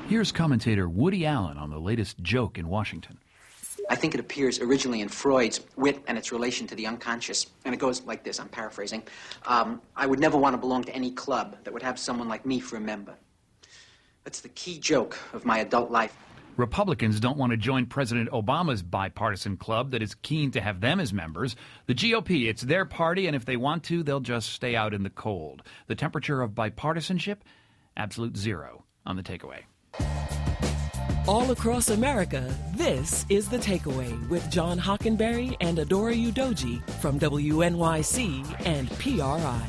Here's commentator Woody Allen on the latest joke in Washington. I think it appears originally in Freud's Wit and its relation to the unconscious. And it goes like this, I'm paraphrasing. I would never want to belong to any club that would have someone like me for a member. That's the key joke of my adult life. Republicans don't want to join President Obama's bipartisan club that is keen to have them as members. The GOP, it's their party, and if they want to, they'll just stay out in the cold. The temperature of bipartisanship? Absolute zero on The Takeaway. All across America, this is The Takeaway with John Hockenberry and Adora Udoji from WNYC and PRI.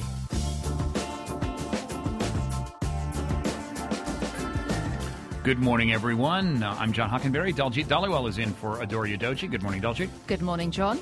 Good morning, everyone. I'm John Hockenberry. Daljeet Dhaliwal is in for Adora Udoji. Good morning, Daljeet. Good morning, John.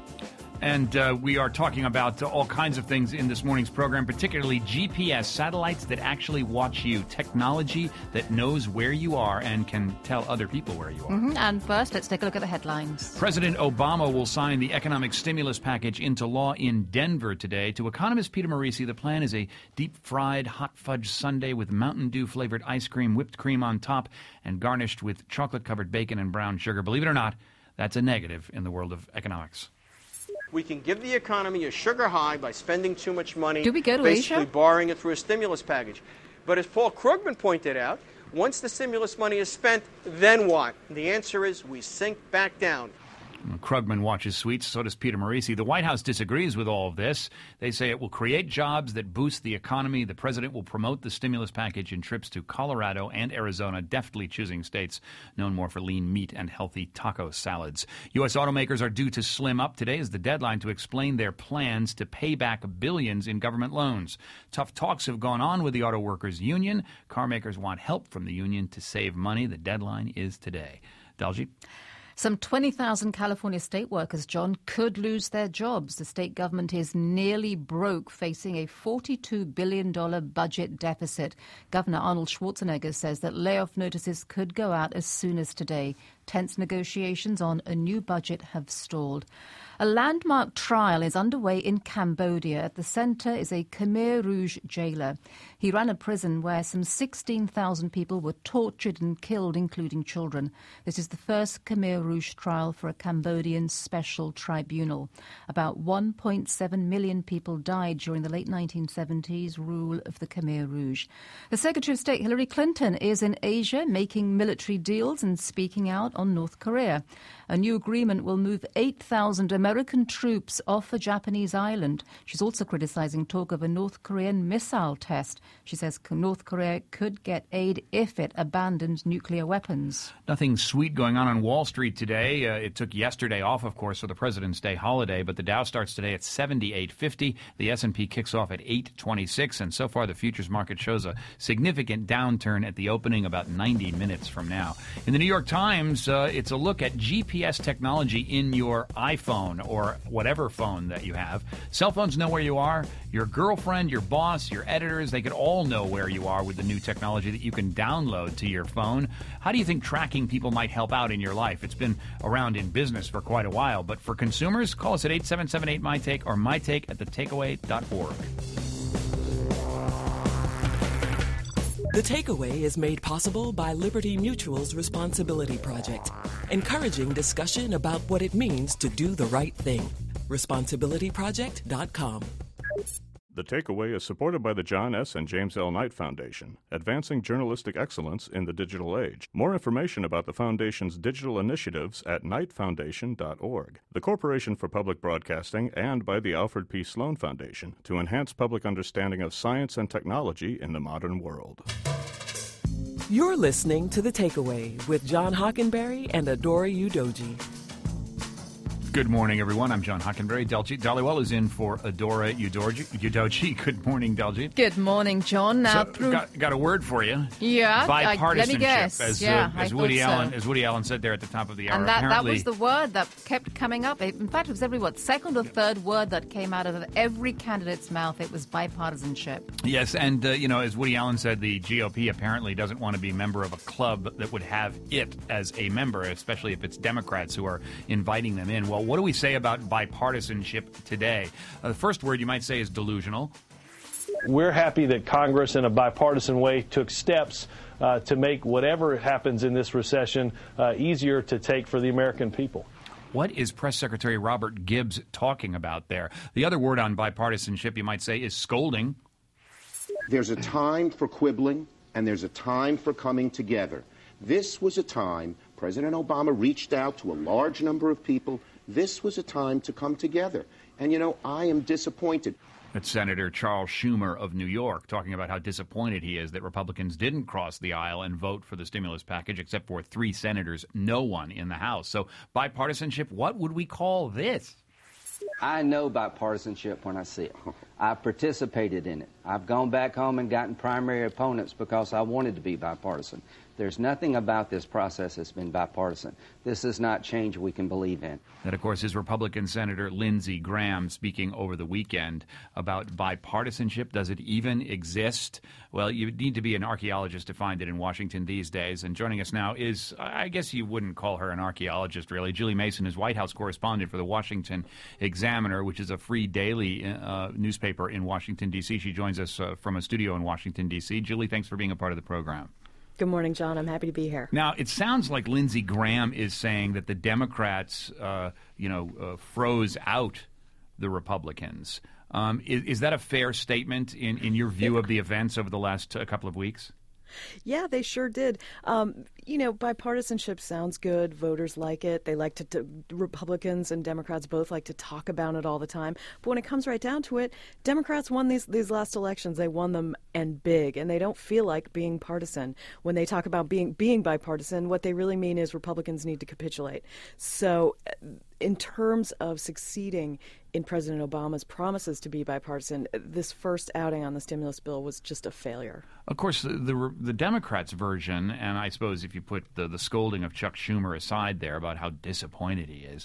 And we are talking about all kinds of things in this morning's program, particularly GPS, satellites that actually watch you, technology that knows where you are and can tell other people where you are. And first, let's take a look at the headlines. President Obama will sign the economic stimulus package into law in Denver today. To economist Peter Morici, the plan is a deep-fried hot fudge sundae with Mountain Dew-flavored ice cream, whipped cream on top, and garnished with chocolate-covered bacon and brown sugar. Believe it or not, that's a negative in the world of economics. We can give the economy a sugar high by spending too much money, Do we go to basically Asia? borrowing it through a stimulus package. But as Paul Krugman pointed out, once the stimulus money is spent, then what? And the answer is we sink back down. Krugman watches sweets, so does Peter Morici. The White House disagrees with all of this. They say it will create jobs that boost the economy. The president will promote the stimulus package in trips to Colorado and Arizona, deftly choosing states known more for lean meat and healthy taco salads. U.S. automakers are due to slim up. Today is the deadline to explain their plans to pay back billions in government loans. Tough talks have gone on with the Auto Workers Union. Car makers want help from the union to save money. The deadline is today. Daljeet? Some 20,000 California state workers, John, could lose their jobs. The state government is nearly broke, facing a $42 billion budget deficit. Governor Arnold Schwarzenegger says that layoff notices could go out as soon as today. Tense negotiations on a new budget have stalled. A landmark trial is underway in Cambodia. At the centre is a Khmer Rouge jailer. He ran a prison where some 16,000 people were tortured and killed, including children. This is the first Khmer Rouge trial for a Cambodian special tribunal. About 1.7 million people died during the late 1970s rule of the Khmer Rouge. The Secretary of State Hillary Clinton is in Asia making military deals and speaking out on North Korea. A new agreement will move 8,000 American troops off a Japanese island. She's also criticizing talk of a North Korean missile test. She says North Korea could get aid if it abandons nuclear weapons. Nothing sweet going on Wall Street today. It took yesterday off, of course, for the President's Day holiday, but the Dow starts today at 78.50. The S&P kicks off at 8.26, and so far the futures market shows a significant downturn at the opening about 90 minutes from now. In the New York Times, it's a look at GPS technology in your iPhone or whatever phone that you have. Cell phones know where you are. Your girlfriend, your boss, your editors, they could all know where you are with the new technology that you can download to your phone. How do you think tracking people might help out in your life? It's been around in business for quite a while, but for consumers, call us at 877-8MyTake or mytake@thetakeaway.org. The Takeaway is made possible by Liberty Mutual's Responsibility Project, encouraging discussion about what it means to do the right thing. ResponsibilityProject.com. The Takeaway is supported by the John S. and James L. Knight Foundation, advancing journalistic excellence in the digital age. More information about the Foundation's digital initiatives at knightfoundation.org. The Corporation for Public Broadcasting and by the Alfred P. Sloan Foundation to enhance public understanding of science and technology in the modern world. You're listening to The Takeaway with John Hockenberry and Adora Udoji. Good morning, everyone. I'm John Hockenberry. Daljeet Dhaliwal is in for Adora Udoji. Good morning, Daljeet. Good morning, John. Now, got a word for you. Yeah, bipartisanship. Let me guess. As Woody Allen said there at the top of the hour. And that was the word that kept coming up. In fact, it was every second or third word that came out of every candidate's mouth. It was bipartisanship. Yes, and as Woody Allen said, the GOP apparently doesn't want to be a member of a club that would have it as a member, especially if it's Democrats who are inviting them in. Well, what do we say about bipartisanship today? The first word you might say is delusional. we're happy that Congress, in a bipartisan way, took steps to make whatever happens in this recession easier to take for the American people. What is Press Secretary Robert Gibbs talking about there? The other word on bipartisanship, you might say, is scolding. There's a time for quibbling, and there's a time for coming together. This was a time President Obama reached out to a large number of people. This was a time to come together. And, I am disappointed. That's Senator Charles Schumer of New York talking about how disappointed he is that Republicans didn't cross the aisle and vote for the stimulus package, except for 3 senators, no one in the House. So bipartisanship, what would we call this? I know bipartisanship when I see it. I've participated in it. I've gone back home and gotten primary opponents because I wanted to be bipartisan. There's nothing about this process that's been bipartisan. This is not change we can believe in. That, of course, is Republican Senator Lindsey Graham speaking over the weekend about bipartisanship. Does it even exist? Well, you need to be an archaeologist to find it in Washington these days. And joining us now is, I guess you wouldn't call her an archaeologist, really. Julie Mason is White House correspondent for the Washington Examiner, which is a free daily newspaper in Washington, D.C. She joins us from a studio in Washington, D.C. Julie, thanks for being a part of the program. Good morning, John. I'm happy to be here. Now, it sounds like Lindsey Graham is saying that the Democrats, froze out the Republicans. Is that a fair statement in your view of the events over the last couple of weeks? Yeah, they sure did. Bipartisanship sounds good. Voters like it. They like to Republicans and Democrats both like to talk about it all the time. But when it comes right down to it, Democrats won these last elections. They won them and big, and they don't feel like being partisan. When they talk about being bipartisan, what they really mean is Republicans need to capitulate. So in terms of succeeding in President Obama's promises to be bipartisan, this first outing on the stimulus bill was just a failure. Of course, the Democrats' version, and I suppose if you put the scolding of Chuck Schumer aside there about how disappointed he is,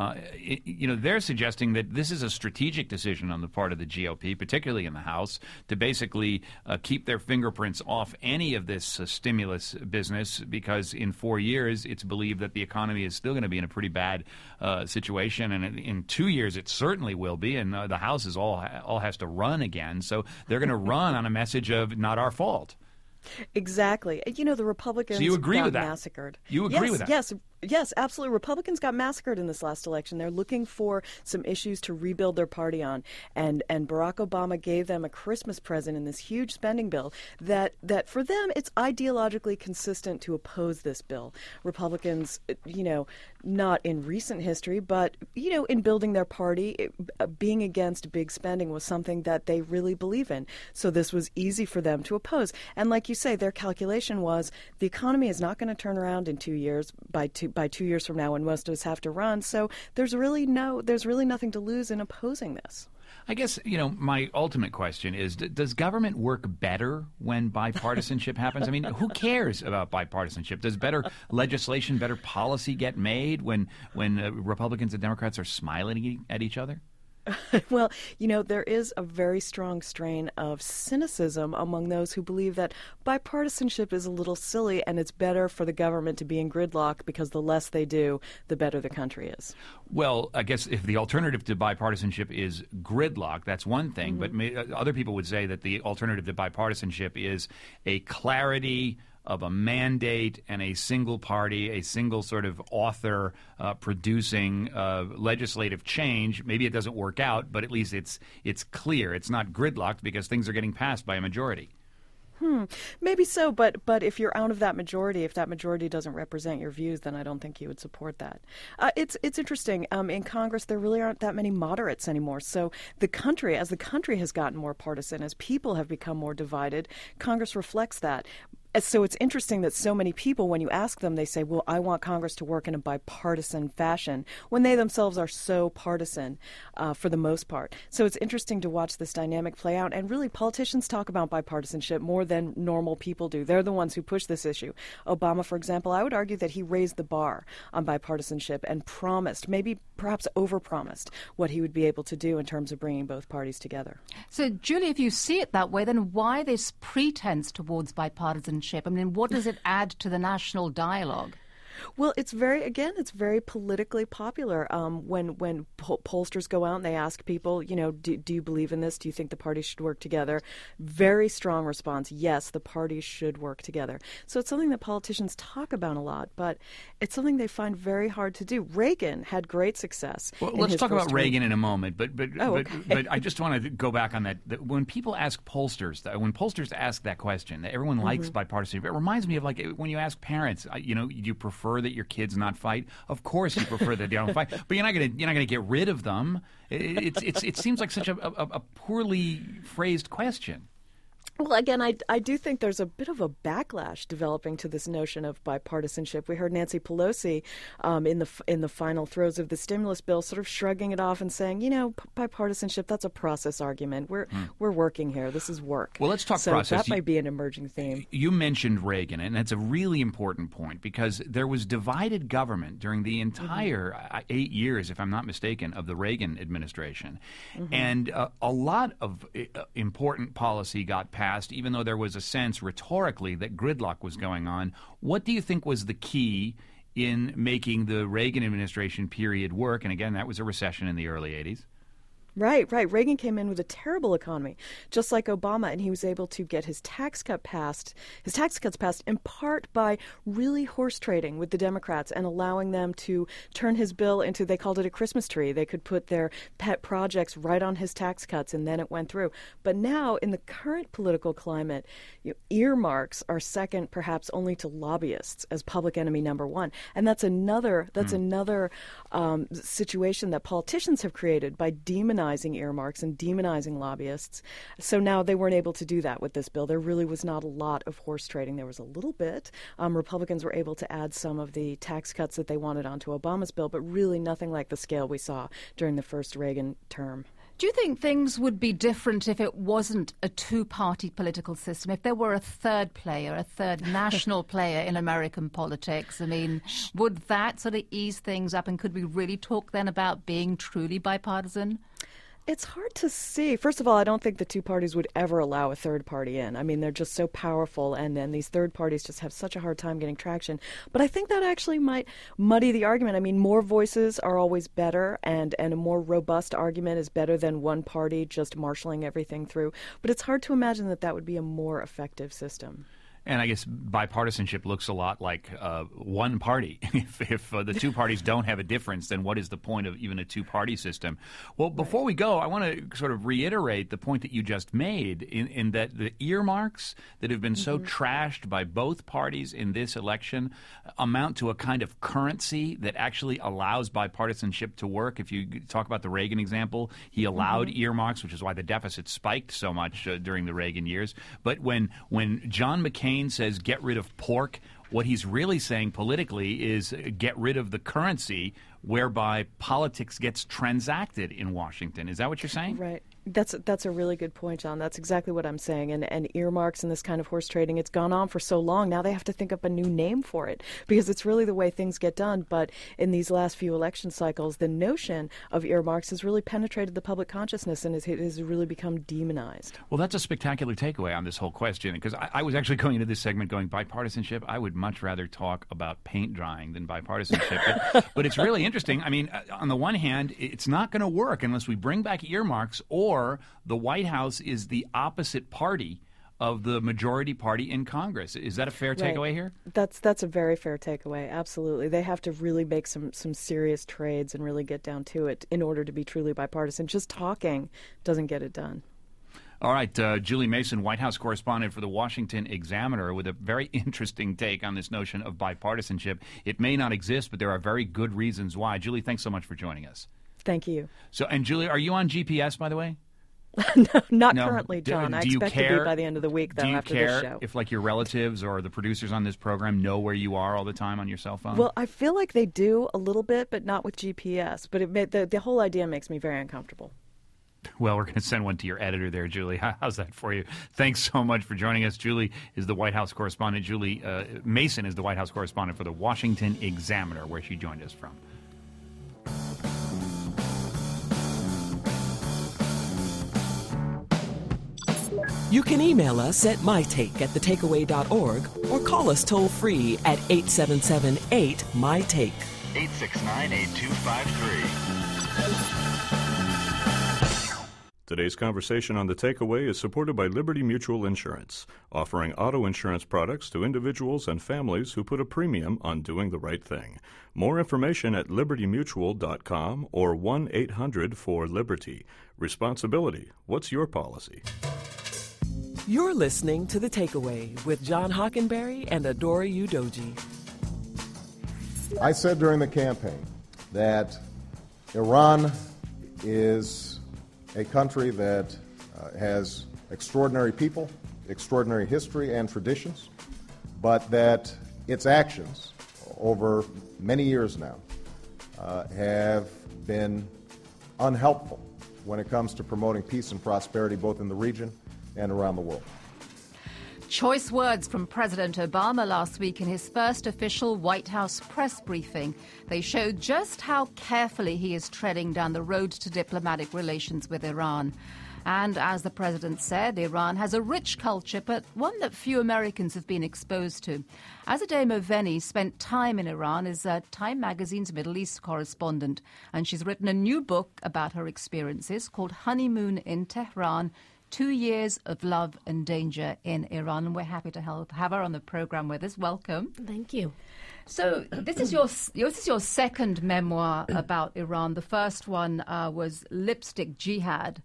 they're suggesting that this is a strategic decision on the part of the GOP, particularly in the House, to basically keep their fingerprints off any of this stimulus business, because in 4 years it's believed that the economy is still going to be in a pretty bad situation, and in 2 years it certainly will be, and the House is all has to run again. So they're going to run on a message of not our fault. Exactly. The Republicans so you agree got with that? massacred. You agree with that? Yes, absolutely. Republicans got massacred in this last election. They're looking for some issues to rebuild their party on. And Barack Obama gave them a Christmas present in this huge spending bill that for them, it's ideologically consistent to oppose this bill. Republicans, not in recent history, but, in building their party, being against big spending was something that they really believe in. So this was easy for them to oppose. And like you say, their calculation was the economy is not going to turn around in 2 years by 2 years from now when most of us have to run. So there's really nothing to lose in opposing this. I guess, my ultimate question is, does government work better when bipartisanship happens? I mean, who cares about bipartisanship? Does better legislation, better policy get made when Republicans and Democrats are smiling at each other? Well, there is a very strong strain of cynicism among those who believe that bipartisanship is a little silly and it's better for the government to be in gridlock because the less they do, the better the country is. Well, I guess if the alternative to bipartisanship is gridlock, that's one thing. Mm-hmm. But other people would say that the alternative to bipartisanship is a clarity of a mandate and a single party, a single sort of author producing legislative change. Maybe it doesn't work out, but at least it's clear. It's not gridlocked because things are getting passed by a majority. Maybe so, but if you're out of that majority, if that majority doesn't represent your views, then I don't think you would support that. It's interesting. In Congress, there really aren't that many moderates anymore. So the country has gotten more partisan, as people have become more divided, Congress reflects that. So it's interesting that so many people, when you ask them, they say, well, I want Congress to work in a bipartisan fashion, when they themselves are so partisan for the most part. So it's interesting to watch this dynamic play out. And really, politicians talk about bipartisanship more than normal people do. They're the ones who push this issue. Obama, for example, I would argue that he raised the bar on bipartisanship and promised, maybe perhaps overpromised, what he would be able to do in terms of bringing both parties together. So, Julie, if you see it that way, then why this pretense towards bipartisanship? I mean, what does it add to the national dialogue? Well, it's very politically popular. When pollsters go out and they ask people, do you believe in this? Do you think the parties should work together? Very strong response. Yes, the parties should work together. So it's something that politicians talk about a lot, but it's something they find very hard to do. Reagan had great success. Well, let's talk about Reagan in a moment, but okay. I just want to go back on that. When people ask pollsters, when pollsters ask that question, that everyone likes bipartisanship. It reminds me of like when you ask parents, you prefer that your kids not fight? Of course you prefer that they don't fight, but you're not going to get rid of them. It seems like such a poorly phrased question. Well, again, I do think there's a bit of a backlash developing to this notion of bipartisanship. We heard Nancy Pelosi in the final throes of the stimulus bill sort of shrugging it off and saying, bipartisanship, that's a process argument. We're working here. This is work. Well, let's talk so process. That might be an emerging theme. You mentioned Reagan, and that's a really important point because there was divided government during the entire 8 years, if I'm not mistaken, of the Reagan administration. And a lot of important policy got passed, even though there was a sense rhetorically that gridlock was going on. What do you think was the key in making the Reagan administration period work? And again, that was a recession in the early 80s. Right. Reagan came in with a terrible economy, just like Obama, and he was able to get his tax cuts passed in part by really horse trading with the Democrats and allowing them to turn his bill into, they called it a Christmas tree. They could put their pet projects right on his tax cuts, and then it went through. But now, in the current political climate, earmarks are second perhaps only to lobbyists as public enemy number one. And that's another situation that politicians have created by demonizing earmarks and demonizing lobbyists. So now they weren't able to do that with this bill. There really was not a lot of horse trading. There was a little bit. Republicans were able to add some of the tax cuts that they wanted onto Obama's bill, but really nothing like the scale we saw during the first Reagan term. Do you think things would be different if it wasn't a two-party political system? If there were a third player, a third national player in American politics? I mean, would that sort of ease things up? And could we really talk then about being truly bipartisan? It's hard to see. First of all, I don't think the two parties would ever allow a third party in. I mean, they're just so powerful, and then these third parties just have such a hard time getting traction. But I think that actually might muddy the argument. I mean, more voices are always better, and a more robust argument is better than one party just marshaling everything through. But it's hard to imagine that would be a more effective system. And I guess bipartisanship looks a lot like one party. If the two parties don't have a difference, then what is the point of even a two-party system? Well, before we go, I want to sort of reiterate the point that you just made in that the earmarks that have been so trashed by both parties in this election amount to a kind of currency that actually allows bipartisanship to work. If you talk about the Reagan example, he allowed earmarks, which is why the deficit spiked so much during the Reagan years. But when John McCain says get rid of pork, what he's really saying politically is get rid of the currency whereby politics gets transacted in Washington. Is that what you're saying? Right. That's a really good point, John. That's exactly what I'm saying. And earmarks and this kind of horse trading, it's gone on for so long. Now they have to think up a new name for it because it's really the way things get done. But in these last few election cycles, the notion of earmarks has really penetrated the public consciousness and has really become demonized. Well, that's a spectacular takeaway on this whole question because I was actually going into this segment going bipartisanship. I would much rather talk about paint drying than bipartisanship. But it's really interesting. I mean, on the one hand, it's not going to work unless we bring back earmarks or the White House is the opposite party of the majority party in Congress. Is that a fair takeaway here? That's a very fair takeaway. Absolutely. They have to really make some serious trades and really get down to it in order to be truly bipartisan. Just talking doesn't get it done. All right, Julie Mason, White House correspondent for the Washington Examiner, with a very interesting take on this notion of bipartisanship. It may not exist, but there are very good reasons why. Julie, thanks so much for joining us. Thank you. So, and Julie, are you on GPS, by the way? No, not currently, John. I expect to be by the end of the week, though, after this show. Do you care if, like, your relatives or the producers on this program know where you are all the time on your cell phone? Well, I feel like they do a little bit, but not with GPS. But the whole idea makes me very uncomfortable. Well, we're going to send one to your editor there, Julie. How's that for you? Thanks so much for joining us. Julie is the White House correspondent. Julie Mason is the White House correspondent for the Washington Examiner, where she joined us from. You can email us at mytake@thetakeaway.org or call us toll-free at 877-8-MY-TAKE. 869-8253. Today's conversation on The Takeaway is supported by Liberty Mutual Insurance, offering auto insurance products to individuals and families who put a premium on doing the right thing. More information at libertymutual.com or 1-800-4-LIBERTY. Responsibility. What's your policy? You're listening to The Takeaway with John Hockenberry and Adora Udoji. I said during the campaign that Iran is a country that has extraordinary people, extraordinary history and traditions, but that its actions over many years now have been unhelpful when it comes to promoting peace and prosperity both in the region and around the world. Choice words from President Obama last week in his first official White House press briefing. They showed just how carefully he is treading down the road to diplomatic relations with Iran. And as the president said, Iran has a rich culture, but one that few Americans have been exposed to. Azadeh Moveni spent time in Iran as Time magazine's Middle East correspondent, and she's written a new book about her experiences called Honeymoon in Tehran, 2 years of love and danger in Iran. And we're happy to have her on the program with us. Welcome. Thank you. So this is your second memoir about Iran. The first one was Lipstick Jihad.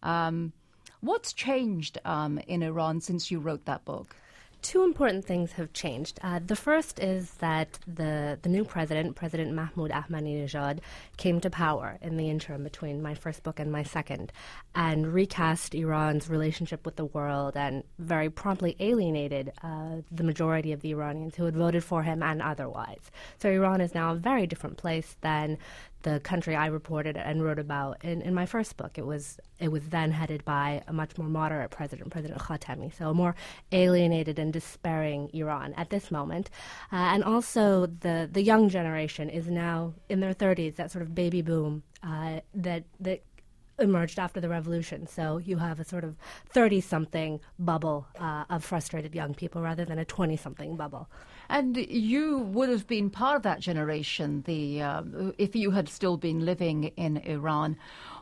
What's changed in Iran since you wrote that book? Two important things have changed. The first is that the new president, President Mahmoud Ahmadinejad, came to power in the interim between my first book and my second, and recast Iran's relationship with the world and very promptly alienated the majority of the Iranians who had voted for him and otherwise. So Iran is now a very different place than the country I reported and wrote about in my first book. It was then headed by a much more moderate president, President Khatami, so a more alienated and despairing Iran at this moment. And also the young generation is now in their 30s, that sort of baby boom that emerged after the revolution. So you have a sort of 30-something bubble of frustrated young people rather than a 20-something bubble. And you would have been part of that generation, if you had still been living in Iran.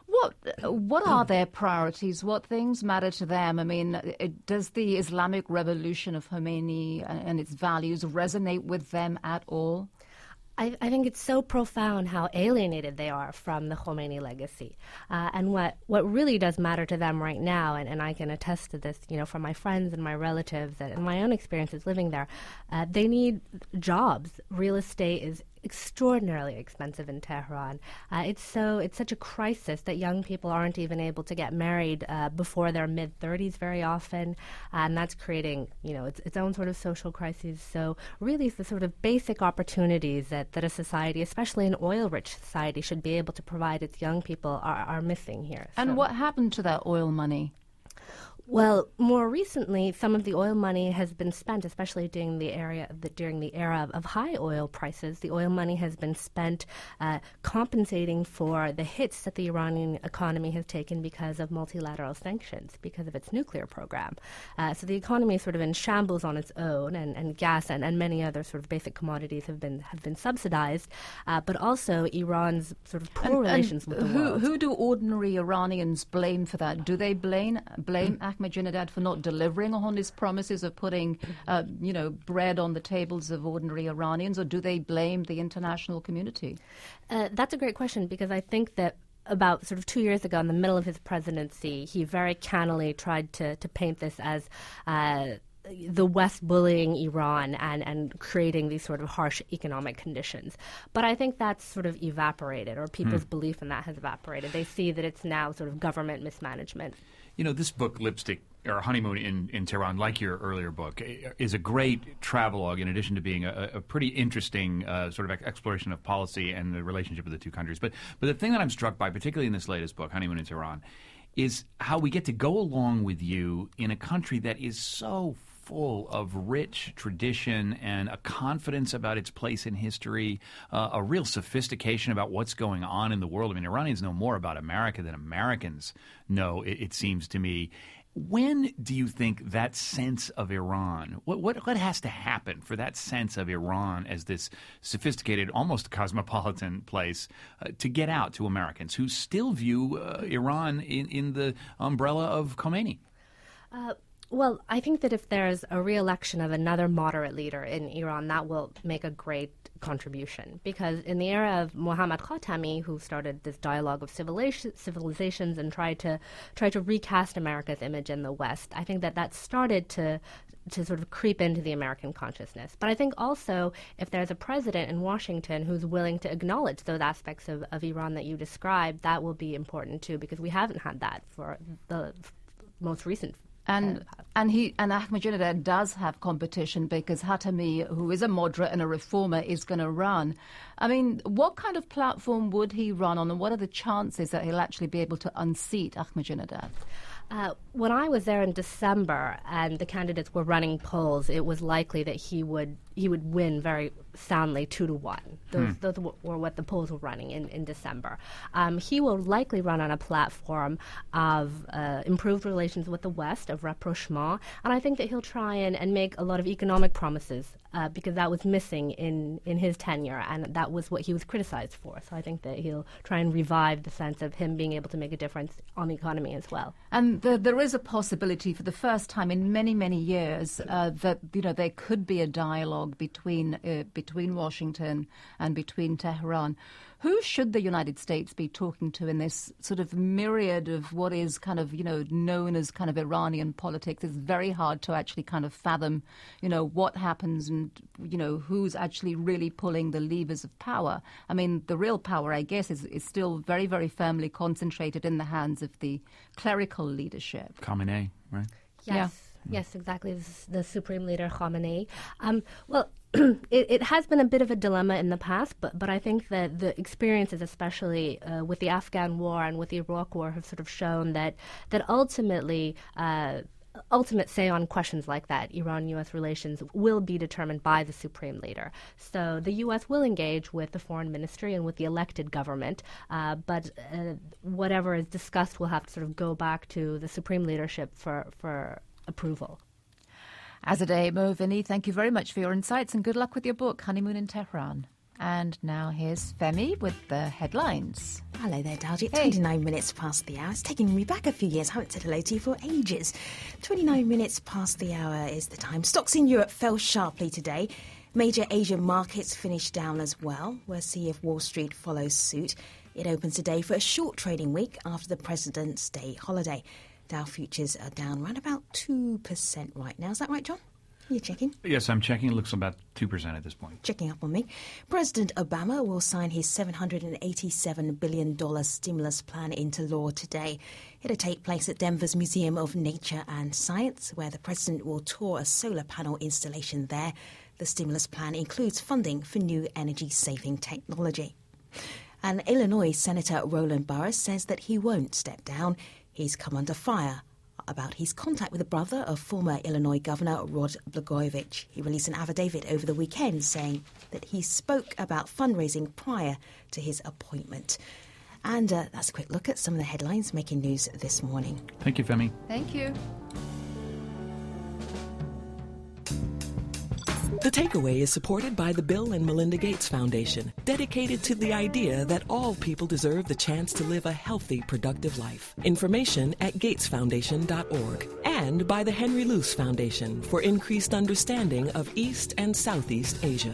What are their priorities? What things matter to them? I mean, does the Islamic Revolution of Khomeini and its values resonate with them at all? I think it's so profound how alienated they are from the Khomeini legacy. And what really does matter to them right now, and I can attest to this, from my friends and my relatives and my own experiences living there, they need jobs. Real estate is extraordinarily expensive in Tehran. It's such a crisis that young people aren't even able to get married before their mid-30s very often, and that's creating its own sort of social crises. So really it's the sort of basic opportunities that a society, especially an oil-rich society, should be able to provide its young people are missing here. And what happened to that oil money? Well, more recently, some of the oil money has been spent, especially during the era of high oil prices. The oil money has been spent compensating for the hits that the Iranian economy has taken because of multilateral sanctions, because of its nuclear program. So the economy is sort of in shambles on its own, and gas and many other sort of basic commodities have been subsidized, but also Iran's sort of poor relations with the world. Who do ordinary Iranians blame for that? Do they blame Ahmadinejad for not delivering on his promises of putting, bread on the tables of ordinary Iranians, or do they blame the international community? That's a great question, because I think that about sort of 2 years ago, in the middle of his presidency, he very cannily tried to paint this as the West bullying Iran and creating these sort of harsh economic conditions. But I think that's sort of evaporated, or people's belief in that has evaporated. They see that it's now sort of government mismanagement. This book, Lipstick, or Honeymoon in Tehran, like your earlier book, is a great travelogue in addition to being a pretty interesting sort of exploration of policy and the relationship of the two countries. But the thing that I'm struck by, particularly in this latest book, Honeymoon in Tehran, is how we get to go along with you in a country that is so full of rich tradition and a confidence about its place in history, a real sophistication about what's going on in the world. I mean, Iranians know more about America than Americans know, it seems to me. When do you think that sense of Iran, what has to happen for that sense of Iran as this sophisticated, almost cosmopolitan place to get out to Americans who still view Iran in the umbrella of Khomeini? Well, I think that if there's a re-election of another moderate leader in Iran, that will make a great contribution. Because in the era of Mohammad Khatami, who started this dialogue of civilizations and tried to recast America's image in the West, I think that started to sort of creep into the American consciousness. But I think also if there's a president in Washington who's willing to acknowledge those aspects of Iran that you described, that will be important too, because we haven't had that for the most recent. And Ahmadinejad does have competition because Khatami, who is a moderate and a reformer, is going to run. I mean, what kind of platform would he run on, and what are the chances that he'll actually be able to unseat Ahmadinejad? When I was there in December and the candidates were running polls, it was likely that he would win very soundly 2-1. Those were what the polls were running in December. He will likely run on a platform of improved relations with the West, of rapprochement, and I think that he'll try and make a lot of economic promises because that was missing in his tenure, and that was what he was criticized for. So I think that he'll try and revive the sense of him being able to make a difference on the economy as well. And there is a possibility for the first time in many, many years that there could be a dialogue between Washington and between Tehran. Who should the United States be talking to in this sort of myriad of what is kind of, known as kind of Iranian politics? It's very hard to actually kind of fathom, what happens and, who's actually really pulling the levers of power. I mean, the real power, I guess, is still very, very firmly concentrated in the hands of the clerical leadership. Khamenei, right? Yes, exactly. This is the Supreme Leader Khamenei. It has been a bit of a dilemma in the past, but I think that the experiences, especially with the Afghan War and with the Iraq War, have sort of shown that ultimately ultimate say on questions like that, Iran-U.S. relations, will be determined by the Supreme Leader. So the U.S. will engage with the Foreign Ministry and with the elected government, but whatever is discussed will have to sort of go back to the Supreme Leadership for approval. Azadeh Moaveni, thank you very much for your insights and good luck with your book, Honeymoon in Tehran. And now here's Femi with the headlines. Hello there, Darji. 29 minutes past the hour. It's taking me back a few years. I haven't said hello to you for ages. 29 minutes past the hour is the time. Stocks in Europe fell sharply today. Major Asian markets finished down as well. We'll see if Wall Street follows suit. It opens today for a short trading week after the President's Day holiday. Dow futures are down around about 2% right now. Is that right, John? You're checking? Yes, I'm checking. It looks about 2% at this point. Checking up on me. President Obama will sign his $787 billion stimulus plan into law today. It'll take place at Denver's Museum of Nature and Science, where the president will tour a solar panel installation there. The stimulus plan includes funding for new energy-saving technology. And Illinois Senator Roland Burris says that he won't step down. He's come under fire about his contact with the brother of former Illinois Governor Rod Blagojevich. He released an affidavit over the weekend saying that he spoke about fundraising prior to his appointment. And that's a quick look at some of the headlines making news this morning. Thank you, Femi. Thank you. The Takeaway is supported by the Bill and Melinda Gates Foundation, dedicated to the idea that all people deserve the chance to live a healthy, productive life. Information at gatesfoundation.org. And by the Henry Luce Foundation for increased understanding of East and Southeast Asia.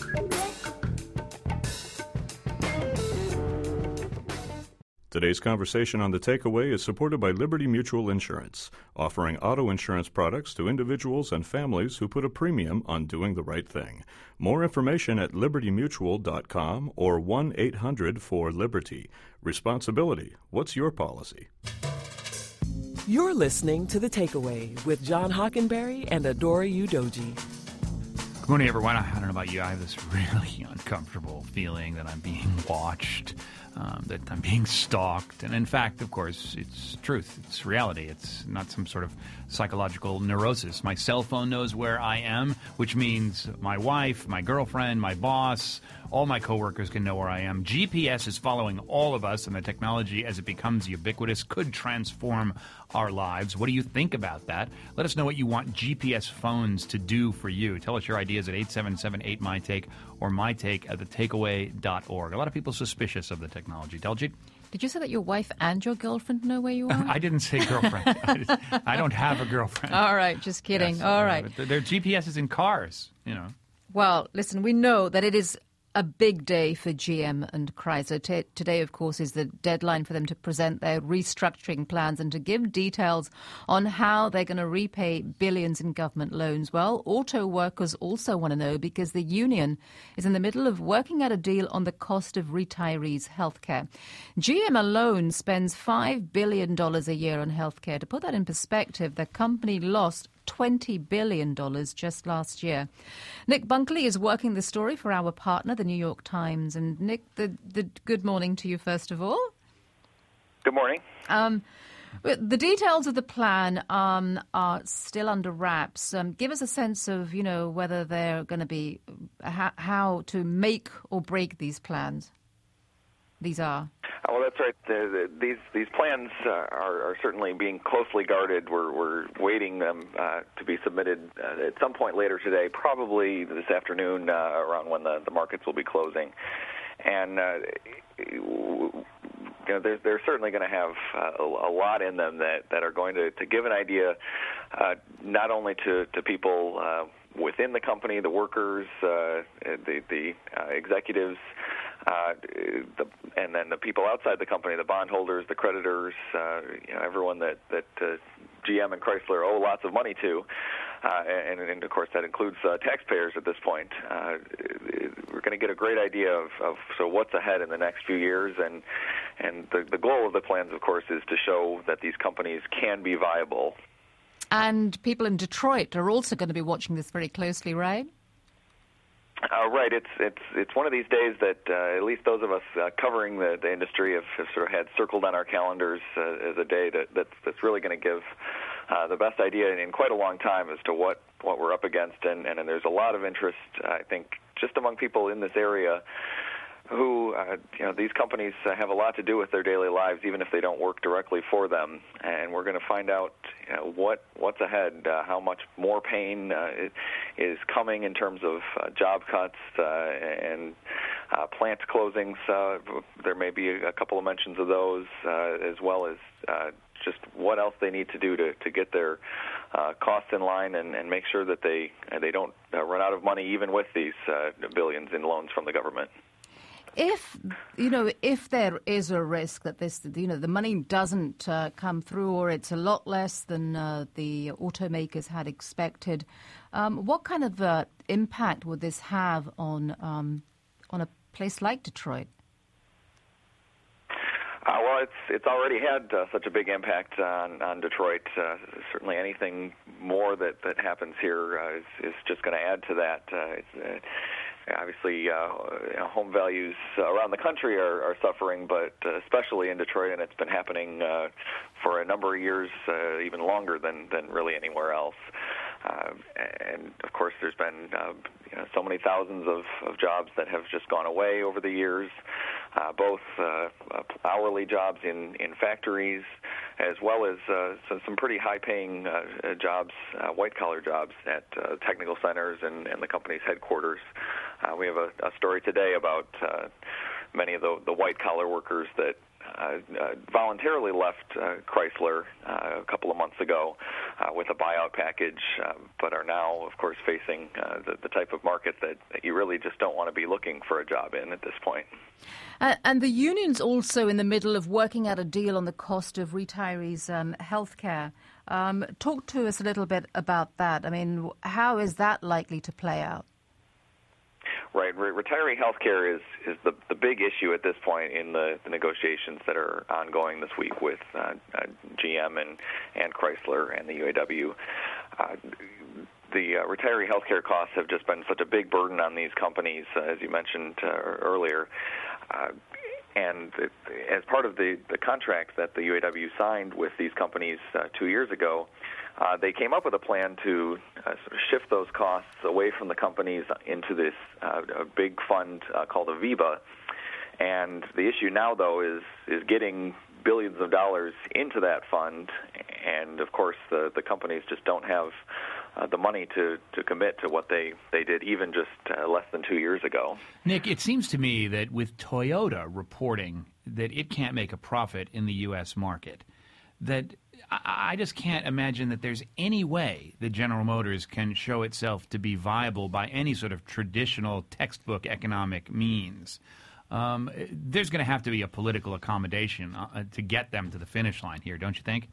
Today's conversation on The Takeaway is supported by Liberty Mutual Insurance, offering auto insurance products to individuals and families who put a premium on doing the right thing. More information at libertymutual.com or 1-800-4-LIBERTY. Responsibility. What's your policy? You're listening to The Takeaway with John Hockenberry and Adora Udoji. Good morning, everyone. I don't know about you. I have this really uncomfortable feeling that I'm being watched. that I'm being stalked. And in fact, of course, it's truth. It's reality. It's not some sort of psychological neurosis. My cell phone knows where I am, which means my wife, my girlfriend, my boss, all my coworkers can know where I am. GPS is following all of us, and the technology, as it becomes ubiquitous, could transform our lives. What do you think about that? Let us know what you want GPS phones to do for you. Tell us your ideas at 877-8MyTake or mytake@thetakeaway.org. A lot of people suspicious of the technology. Daljit? Did you say that your wife and your girlfriend know where you are? I didn't say girlfriend. I don't have a girlfriend. All right, just kidding. Yes, all right. Their GPS is in cars, you know. Well, listen, we know that it is a big day for GM and Chrysler. Today, of course, is the deadline for them to present their restructuring plans and to give details on how they're going to repay billions in government loans. Well, auto workers also want to know because the union is in the middle of working out a deal on the cost of retirees' health care. GM alone spends $5 billion a year on health care. To put that in perspective, the company lost $20 billion just last year. Nick Bunkley is working the story for our partner, the New York Times. And Nick, the good morning to you, first of all. Good morning. The details of the plan are still under wraps. Give us a sense of, whether they're going to be, how to make or break these plans. These are. Well, that's right. These plans are certainly being closely guarded. We're waiting them to be submitted at some point later today, probably this afternoon around when the markets will be closing. And they're certainly going to have a lot in them that are going to give an idea not only to people within the company, the workers, the executives, and then the people outside the company, the bondholders, the creditors, everyone that GM and Chrysler owe lots of money to, and of course that includes taxpayers at this point. We're going to get a great idea of what's ahead in the next few years, and the goal of the plans, of course, is to show that these companies can be viable. And people in Detroit are also going to be watching this very closely, right? Right. It's one of these days that at least those of us covering the industry have sort of had circled on our calendars as a day that's really going to give the best idea in quite a long time as to what we're up against. And there's a lot of interest, I think, just among people in this area who, these companies have a lot to do with their daily lives, even if they don't work directly for them. And we're going to find out what's ahead, how much more pain is coming in terms of job cuts and plant closings. There may be a couple of mentions of those, as well as just what else they need to do to get their costs in line and make sure that they don't run out of money even with these billions in loans from the government. If there is a risk that the money doesn't come through, or it's a lot less than the automakers had expected, what kind of impact would this have on a place like Detroit? Well, it's already had such a big impact on Detroit. Certainly, anything more that happens here is just going to add to that. Obviously, home values around the country are suffering, but especially in Detroit, and it's been happening for a number of years, even longer than really anywhere else. And of course, there's been so many thousands of jobs that have just gone away over the years, both hourly jobs in factories, as well as some pretty high-paying jobs, white-collar jobs at technical centers and the company's headquarters. We have a story today about many of the white-collar workers that voluntarily left Chrysler a couple of months ago with a buyout package, but are now, of course, facing the type of market that you really just don't want to be looking for a job in at this point. And the union's also in the middle of working out a deal on the cost of retirees' health care. Talk to us a little bit about that. I mean, how is that likely to play out? Right. Retiree health care is the big issue at this point in the negotiations that are ongoing this week with GM and Chrysler and the UAW. The retiree health care costs have just been such a big burden on these companies, as you mentioned earlier. And as part of the contract that the UAW signed with these companies 2 years ago, they came up with a plan to sort of shift those costs away from the companies into this a big fund called Aviva. And the issue now, though, is getting billions of dollars into that fund. And, of course, the companies just don't have the money to commit to what they did even just less than 2 years ago. Nick, it seems to me that with Toyota reporting that it can't make a profit in the U.S. market, that I just can't imagine that there's any way that General Motors can show itself to be viable by any sort of traditional textbook economic means. There's going to have to be a political accommodation to get them to the finish line here, don't you think?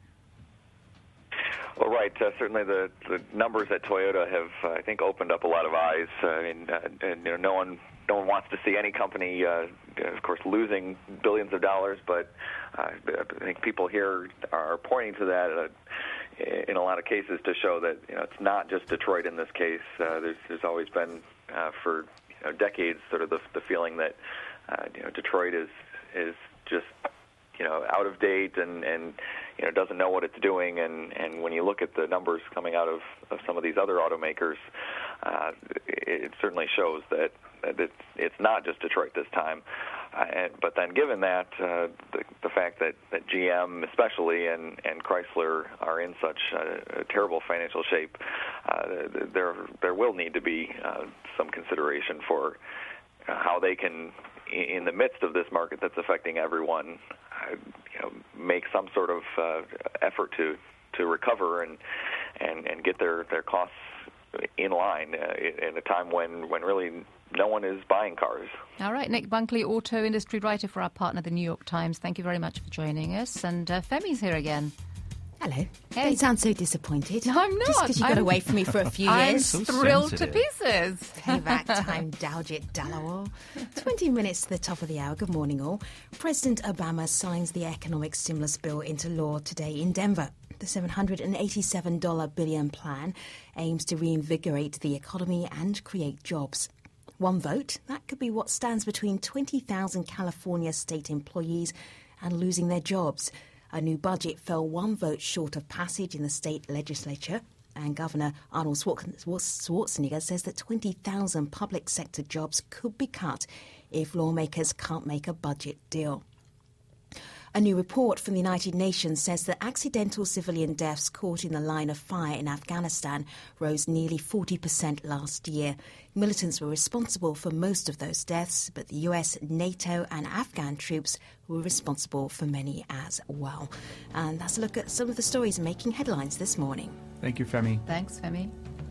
Well, right. Certainly, the numbers at Toyota have, I think, opened up a lot of eyes. And no one wants to see any company, of course, losing billions of dollars. But I think people here are pointing to that in a lot of cases to show that it's not just Detroit in this case. There's always been for decades sort of the feeling that Detroit is just out of date and doesn't know what it's doing, and when you look at the numbers coming out of some of these other automakers, it certainly shows that it's not just Detroit this time. But then given that, the fact that GM especially and Chrysler are in such a terrible financial shape, there will need to be some consideration for how they can, in the midst of this market that's affecting everyone, make some sort of effort to recover and get their costs in line in a time when really no one is buying cars. All right, Nick Bunkley, auto industry writer for our partner, the New York Times. Thank you very much for joining us. And Femi's here again. Hello. Hey. Don't sound so disappointed. No, I'm not. Just because you got away from me for a few years. I'm thrilled to pieces. Payback time, Dalgit Dalawal. 20 minutes to the top of the hour. Good morning, all. President Obama signs the economic stimulus bill into law today in Denver. The $787 billion plan aims to reinvigorate the economy and create jobs. One vote, that could be what stands between 20,000 California state employees and losing their jobs. A new budget fell one vote short of passage in the state legislature, and Governor Arnold Schwarzenegger says that 20,000 public sector jobs could be cut if lawmakers can't make a budget deal. A new report from the United Nations says that accidental civilian deaths caught in the line of fire in Afghanistan rose nearly 40% last year. Militants were responsible for most of those deaths, but the US, NATO and Afghan troops were responsible for many as well. And that's a look at some of the stories making headlines this morning. Thank you, Femi. Thanks, Femi.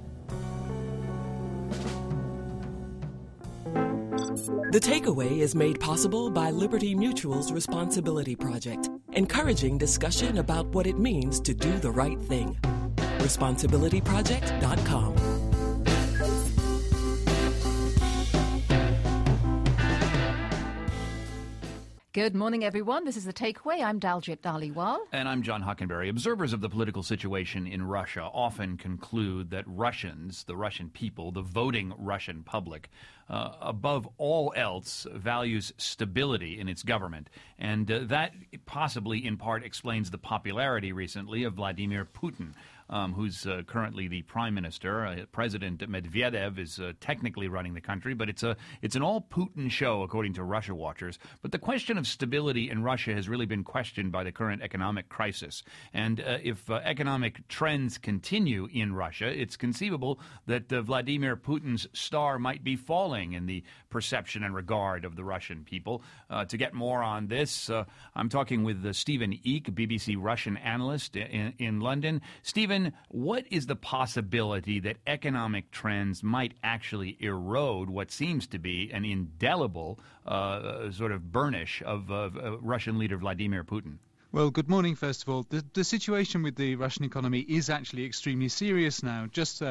The Takeaway is made possible by Liberty Mutual's Responsibility Project, encouraging discussion about what it means to do the right thing. ResponsibilityProject.com. Good morning, everyone. This is The Takeaway. I'm Dalgit Dhaliwal. And I'm John Hockenberry. Observers of the political situation in Russia often conclude that Russians, the Russian people, the voting Russian public, above all else, values stability in its government. And that possibly in part explains the popularity recently of Vladimir Putin, who's currently the prime minister. President Medvedev is technically running the country, but it's an all-Putin show, according to Russia watchers. But the question of stability in Russia has really been questioned by the current economic crisis. And if economic trends continue in Russia, it's conceivable that Vladimir Putin's star might be falling in the perception and regard of the Russian people. To get more on this, I'm talking with Stephen Eek, BBC Russian analyst in London. Stephen, what is the possibility that economic trends might actually erode what seems to be an indelible sort of burnish of Russian leader Vladimir Putin? Well, good morning, first of all. The situation with the Russian economy is actually extremely serious now. Just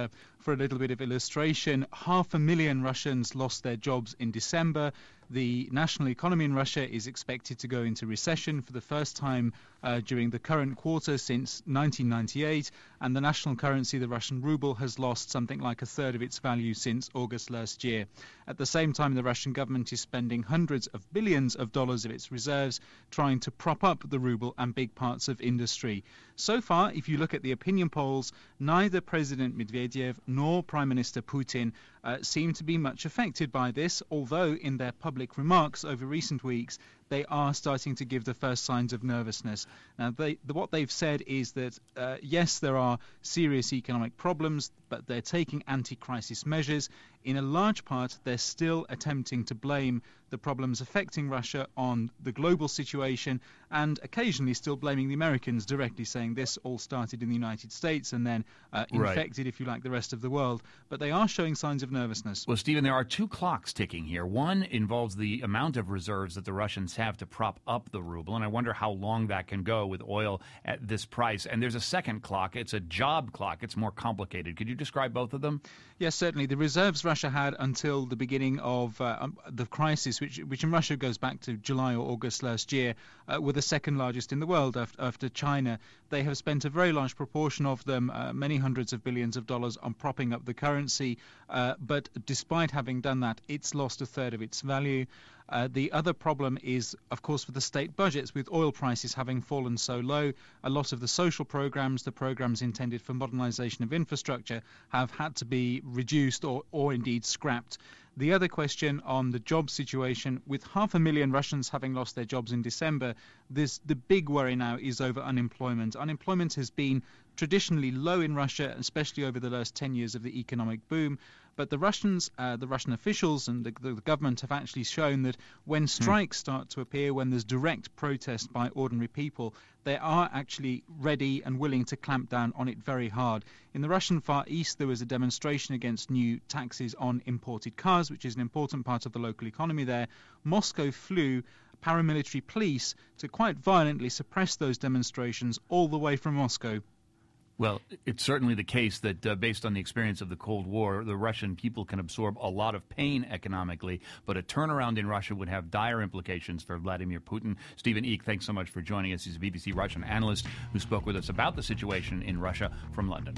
For a little bit of illustration, 500,000 Russians lost their jobs in December. The national economy in Russia is expected to go into recession for the first time during the current quarter since 1998, and the national currency, the Russian ruble, has lost something like a third of its value since August last year. At the same time, the Russian government is spending hundreds of billions of dollars of its reserves trying to prop up the ruble and big parts of industry. So far, if you look at the opinion polls, neither President Medvedev nor Prime Minister Putin seem to be much affected by this, although in their public remarks over recent weeks, they are starting to give the first signs of nervousness. Now, what they've said is that, yes, there are serious economic problems, but they're taking anti-crisis measures. In a large part, they're still attempting to blame the problems affecting Russia on the global situation, and occasionally still blaming the Americans, directly saying this all started in the United States and then infected, if you like, the rest of the world. But they are showing signs of nervousness. Well, Stephen, there are two clocks ticking here. One involves the amount of reserves that the Russians have to prop up the ruble, and I wonder how long that can go with oil at this price. And there's a second clock. It's a job clock. It's more complicated. Could you describe both of them? Yes, certainly. The reserves Russia had until the beginning of the crisis, which in Russia goes back to July or August last year, were the second largest in the world after China. They have spent a very large proportion of them, many hundreds of billions of dollars, on propping up the currency. But despite having done that, it's lost a third of its value. The other problem is, of course, for the state budgets, with oil prices having fallen so low, a lot of the social programs, the programs intended for modernization of infrastructure, have had to be reduced or indeed scrapped. The other question on the job situation, with 500,000 Russians having lost their jobs in December, the big worry now is over unemployment. Unemployment has been traditionally low in Russia, especially over the last 10 years of the economic boom. But the Russian officials and the government have actually shown that when strikes start to appear, when there's direct protest by ordinary people, they are actually ready and willing to clamp down on it very hard. In the Russian Far East, there was a demonstration against new taxes on imported cars, which is an important part of the local economy there. Moscow flew paramilitary police to quite violently suppress those demonstrations all the way from Moscow. Well, it's certainly the case that based on the experience of the Cold War, the Russian people can absorb a lot of pain economically, but a turnaround in Russia would have dire implications for Vladimir Putin. Stephen Eek, thanks so much for joining us. He's a BBC Russian analyst who spoke with us about the situation in Russia from London.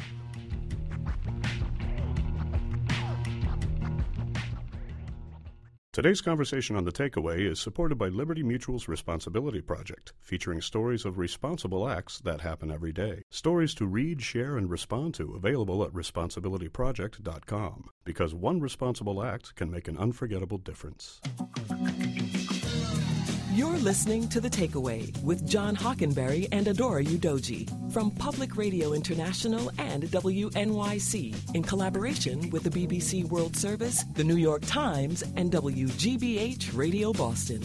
Today's conversation on The Takeaway is supported by Liberty Mutual's Responsibility Project, featuring stories of responsible acts that happen every day. Stories to read, share, and respond to, available at responsibilityproject.com. Because one responsible act can make an unforgettable difference. You're listening to The Takeaway with John Hockenberry and Adora Udoji from Public Radio International and WNYC in collaboration with the BBC World Service, the New York Times, and WGBH Radio Boston.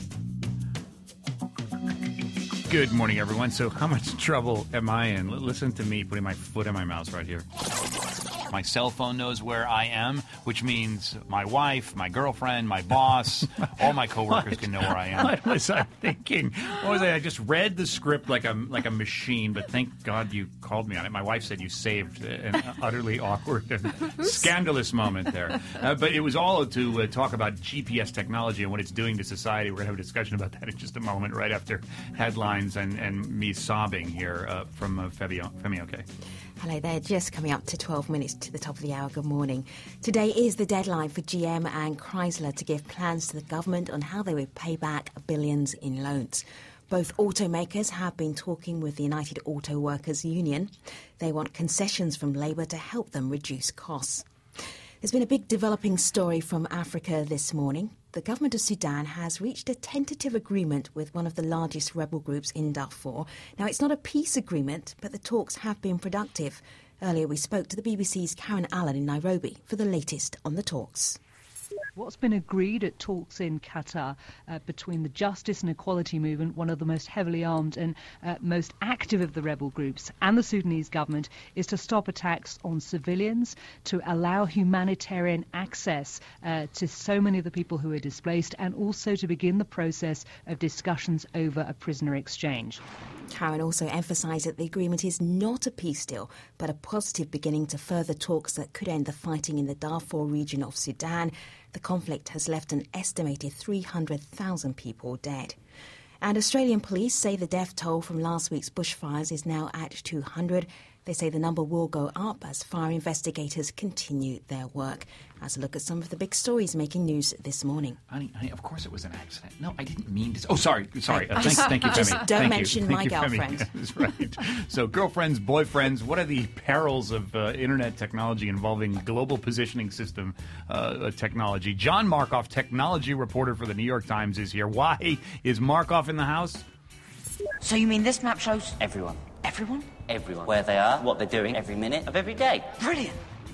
Good morning, everyone. So how much trouble am I in? Listen to me putting my foot in my mouth right here. My cell phone knows where I am, which means my wife, my girlfriend, my boss, all my coworkers can know where I am. What was I thinking? What was I just read the script like a machine, but thank God you called me on it. My wife said you saved an utterly awkward and scandalous moment there. But it was all to talk about GPS technology and what it's doing to society. We're going to have a discussion about that in just a moment, right after headlines and me sobbing here from Femi OK. Hello there, just coming up to 12 minutes to the top of the hour. Good morning. Today is the deadline for GM and Chrysler to give plans to the government on how they would pay back billions in loans. Both automakers have been talking with the United Auto Workers Union. They want concessions from Labour to help them reduce costs. There's been a big developing story from Africa this morning. The government of Sudan has reached a tentative agreement with one of the largest rebel groups in Darfur. Now, it's not a peace agreement, but the talks have been productive. Earlier, we spoke to the BBC's Karen Allen in Nairobi for the latest on the talks. What's been agreed at talks in Qatar between the Justice and Equality Movement, one of the most heavily armed and most active of the rebel groups, and the Sudanese government, is to stop attacks on civilians, to allow humanitarian access to so many of the people who are displaced, and also to begin the process of discussions over a prisoner exchange. Karen also emphasised that the agreement is not a peace deal, but a positive beginning to further talks that could end the fighting in the Darfur region of Sudan. The conflict has left an estimated 300,000 people dead. And Australian police say the death toll from last week's bushfires is now at 200. They say the number will go up as fire investigators continue their work. As a look at some of the big stories making news this morning. Honey, of course it was an accident. No, I didn't mean to. Oh, sorry. Thank you, Femi. Just don't Thank mention you. my girlfriend. That's right. So, girlfriends, boyfriends, what are the perils of internet technology involving global positioning system technology? John Markoff, technology reporter for the New York Times, is here. Why is Markoff in the house? So you mean this map shows everyone? Everyone? Everyone. Where they are, what they're doing, every minute of every day. Brilliant.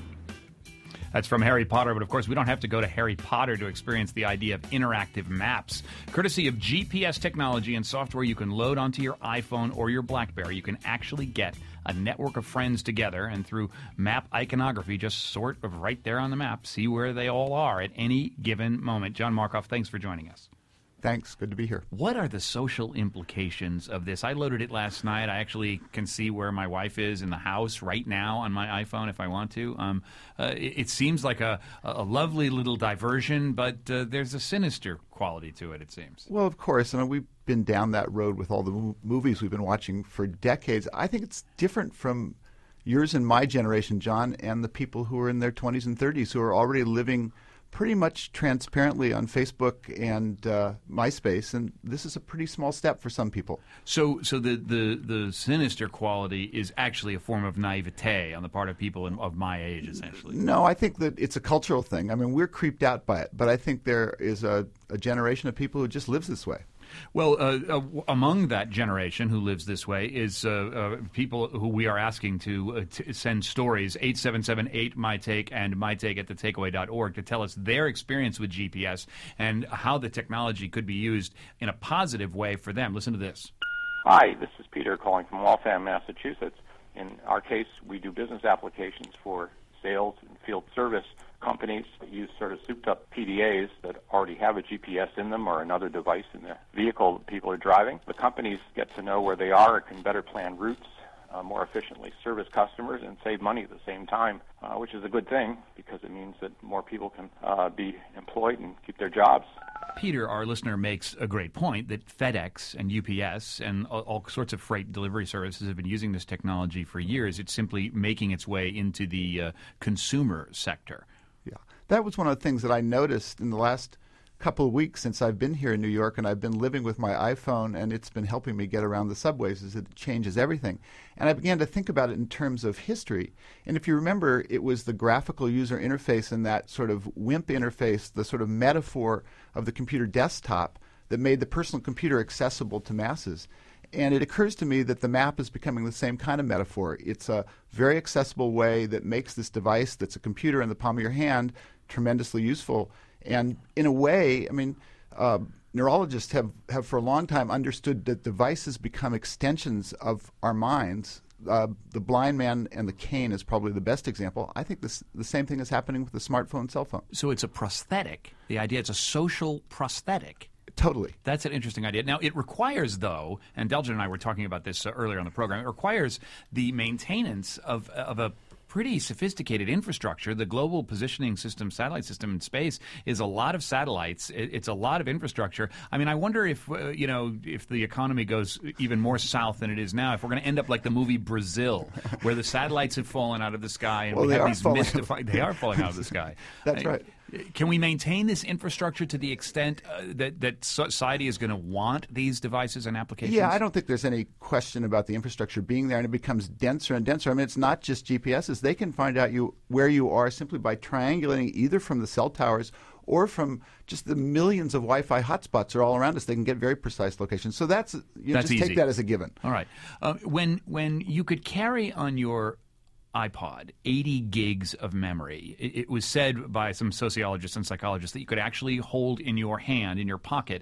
That's from Harry Potter, but of course we don't have to go to Harry Potter to experience the idea of interactive maps. Courtesy of GPS technology and software you can load onto your iPhone or your BlackBerry, you can actually get a network of friends together, and through map iconography, just sort of right there on the map, see where they all are at any given moment. John Markoff, thanks for joining us. Thanks. Good to be here. What are the social implications of this? I loaded it last night. I actually can see where my wife is in the house right now on my iPhone if I want to. It seems like a lovely little diversion, but there's a sinister quality to it, it seems. Well, of course. I mean, we've been down that road with all the movies we've been watching for decades. I think it's different from yours and my generation, John, and the people who are in their 20s and 30s who are already living pretty much transparently on Facebook and MySpace, and this is a pretty small step for some people. So the sinister quality is actually a form of naivete on the part of people of my age, essentially. No, I think that it's a cultural thing. I mean, we're creeped out by it, but I think there is a generation of people who just lives this way. Well, among that generation who lives this way is people who we are asking to send stories, 877-8-MyTake and mytake@thetakeaway.org, to tell us their experience with GPS and how the technology could be used in a positive way for them. Listen to this. Hi, this is Peter calling from Waltham, Massachusetts. In our case, we do business applications for sales and field service companies that use sort of souped-up PDAs that already have a GPS in them or another device in the vehicle that people are driving. The companies get to know where they are, can better plan routes, more efficiently service customers, and save money at the same time, which is a good thing because it means that more people can be employed and keep their jobs. Peter, our listener, makes a great point that FedEx and UPS and all sorts of freight delivery services have been using this technology for years. It's simply making its way into the consumer sector. Yeah, that was one of the things that I noticed in the last couple of weeks since I've been here in New York, and I've been living with my iPhone, and it's been helping me get around the subways, is it changes everything. And I began to think about it in terms of history. And if you remember, it was the graphical user interface and that sort of WIMP interface, the sort of metaphor of the computer desktop that made the personal computer accessible to masses. And it occurs to me that the map is becoming the same kind of metaphor. It's a very accessible way that makes this device that's a computer in the palm of your hand tremendously useful. And in a way, I mean, neurologists have for a long time understood that devices become extensions of our minds. The blind man and the cane is probably the best example. I think the same thing is happening with the smartphone and cell phone. So it's a prosthetic. The idea it's a social prosthetic. Totally. That's an interesting idea. Now, it requires, though, and Delgin and I were talking about this earlier on the program, it requires the maintenance of a pretty sophisticated infrastructure. The Global Positioning System, satellite system in space, is a lot of satellites. It's a lot of infrastructure. I mean, I wonder if, if the economy goes even more south than it is now, if we're going to end up like the movie Brazil, where the satellites have fallen out of the sky and we have these mystified... They are falling out of the sky. That's right. Can we maintain this infrastructure to the extent that society is going to want these devices and applications? Yeah, I don't think there's any question about the infrastructure being there, and it becomes denser and denser. I mean, it's not just GPSs. They can find out where you are simply by triangulating either from the cell towers or from just the millions of Wi-Fi hotspots that are all around us. They can get very precise locations. So just easy. Take that as a given. All right. When you could carry on your iPod, 80 gigs of memory. It was said by some sociologists and psychologists that you could actually hold in your hand, in your pocket,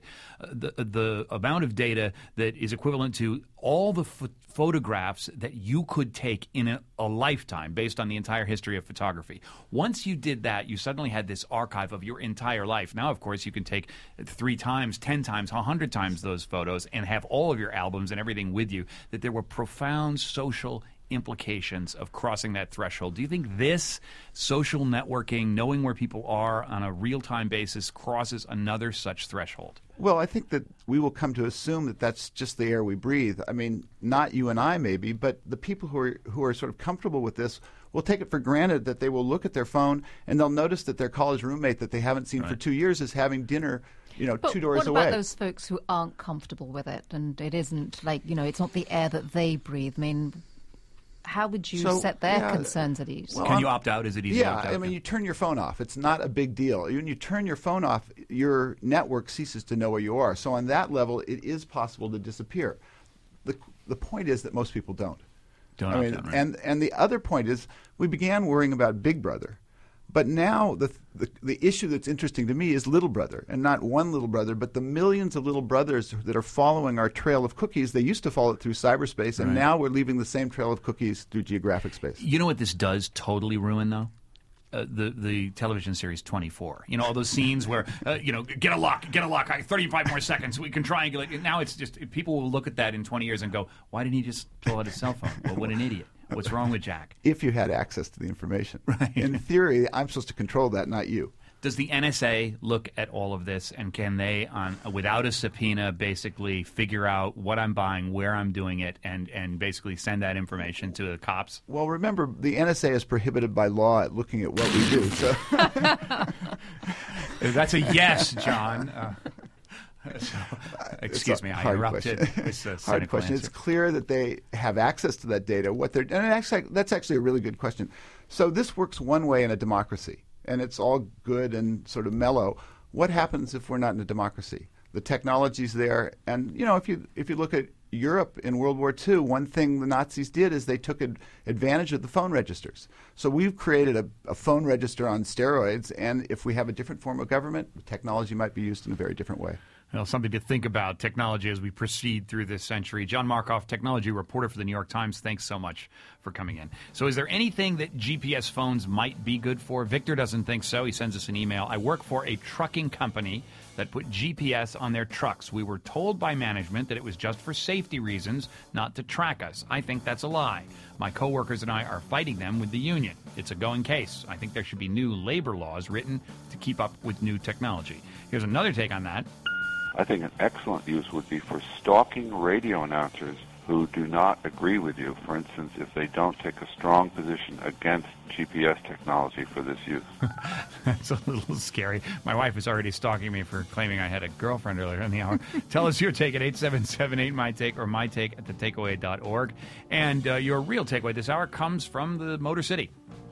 the amount of data that is equivalent to all the photographs that you could take in a lifetime based on the entire history of photography. Once you did that, you suddenly had this archive of your entire life. Now, of course, you can take 3 times, 10 times, 100 times those photos and have all of your albums and everything with you, that there were profound social implications of crossing that threshold. Do you think this social networking, knowing where people are on a real-time basis, crosses another such threshold? Well, I think that we will come to assume that that's just the air we breathe. I mean, not you and I maybe, but the people who are sort of comfortable with this will take it for granted that they will look at their phone and they'll notice that their college roommate that they haven't seen for 2 years is having dinner, but 2 doors away. What about those folks who aren't comfortable with it, and it isn't like, it's not the air that they breathe? I mean, how would you set their concerns at ease? Well, can you opt out? Is it easy to opt out? I mean, you turn your phone off. It's not a big deal. When you turn your phone off, your network ceases to know where you are. So on that level, it is possible to disappear. The point is that most people don't. Don't opt out, right? And the other point is we began worrying about Big Brother. But now the issue that's interesting to me is Little Brother, and not one Little Brother, but the millions of little brothers that are following our trail of cookies. They used to follow it through cyberspace, and now we're leaving the same trail of cookies through geographic space. You know what this does totally ruin, though? The television series 24. All those scenes where, get a lock, 35 more seconds, we can triangulate. Now it's just, people will look at that in 20 years and go, why didn't he just pull out his cell phone? Well, what an idiot. What's wrong with Jack? If you had access to the information. Right. In theory, I'm supposed to control that, not you. Does the NSA look at all of this, and can they, without a subpoena, basically figure out what I'm buying, where I'm doing it, and basically send that information to the cops? Well, remember, the NSA is prohibited by law at looking at what we do. So that's a yes, John. Excuse me, I interrupted. It's a hard question. Answer. It's clear that they have access to that data. That's actually a really good question. So this works one way in a democracy, and it's all good and sort of mellow. What happens if we're not in a democracy? The technology's there, and if you look at Europe in World War II, one thing the Nazis did is they took advantage of the phone registers. So we've created a phone register on steroids, and if we have a different form of government, the technology might be used in a very different way. Well, something to think about, technology, as we proceed through this century. John Markoff, technology reporter for the New York Times, thanks so much for coming in. So is there anything that GPS phones might be good for? Victor doesn't think so. He sends us an email. I work for a trucking company that put GPS on their trucks. We were told by management that it was just for safety reasons, not to track us. I think that's a lie. My coworkers and I are fighting them with the union. It's a going case. I think there should be new labor laws written to keep up with new technology. Here's another take on that. I think an excellent use would be for stalking radio announcers who do not agree with you. For instance, if they don't take a strong position against GPS technology for this use. That's a little scary. My wife is already stalking me for claiming I had a girlfriend earlier in the hour. Tell us your take at 877-8-MY-TAKE or mytake at thetakeaway.org. And your real takeaway this hour comes from the Motor City.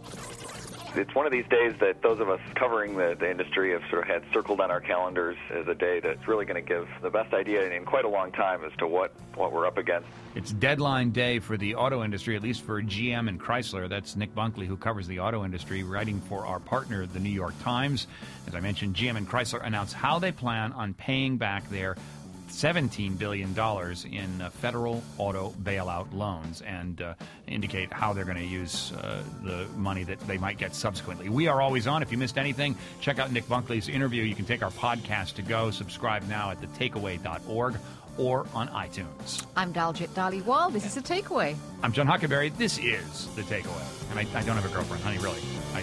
It's one of these days that those of us covering the industry have sort of had circled on our calendars as a day that's really going to give the best idea in quite a long time as to what we're up against. It's deadline day for the auto industry, at least for GM and Chrysler. That's Nick Bunkley, who covers the auto industry, writing for our partner, the New York Times. As I mentioned, GM and Chrysler announced how they plan on paying back their $17 billion in federal auto bailout loans, and indicate how they're going to use the money that they might get subsequently. We are always on. If you missed anything, check out Nick Bunkley's interview. You can take our podcast to go. Subscribe now at thetakeaway.org or on iTunes. I'm Daljit Dhaliwal. This is The Takeaway. I'm John Huckleberry. This is The Takeaway. And I don't have a girlfriend, honey, really. I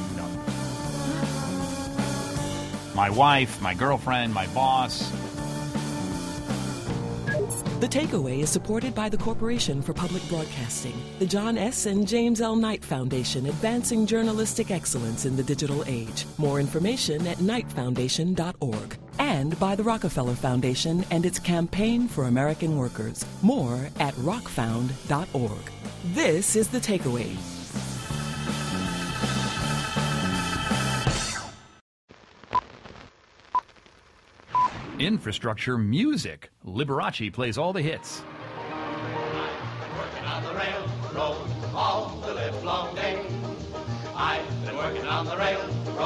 don't. My wife, my girlfriend, my boss. The Takeaway is supported by the Corporation for Public Broadcasting, the John S. and James L. Knight Foundation, advancing journalistic excellence in the digital age. More information at knightfoundation.org. And by the Rockefeller Foundation and its Campaign for American Workers. More at rockfound.org. This is The Takeaway. Infrastructure music. Liberace plays all the hits. Working on the railroad all the livelong day.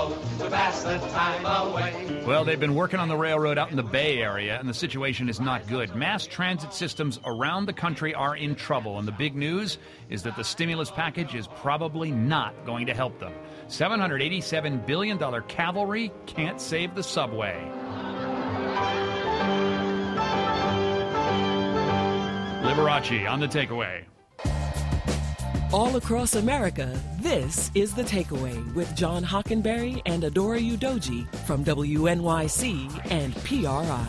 road to pass the time away. Well, they've been working on the railroad out in the Bay Area, and the situation is not good. Mass transit systems around the country are in trouble, and the big news is that the stimulus package is probably not going to help them. $787 billion cavalry can't save the subway. Liberace on The Takeaway. All across America, this is The Takeaway with John Hockenberry and Adora Udoji from WNYC and PRI.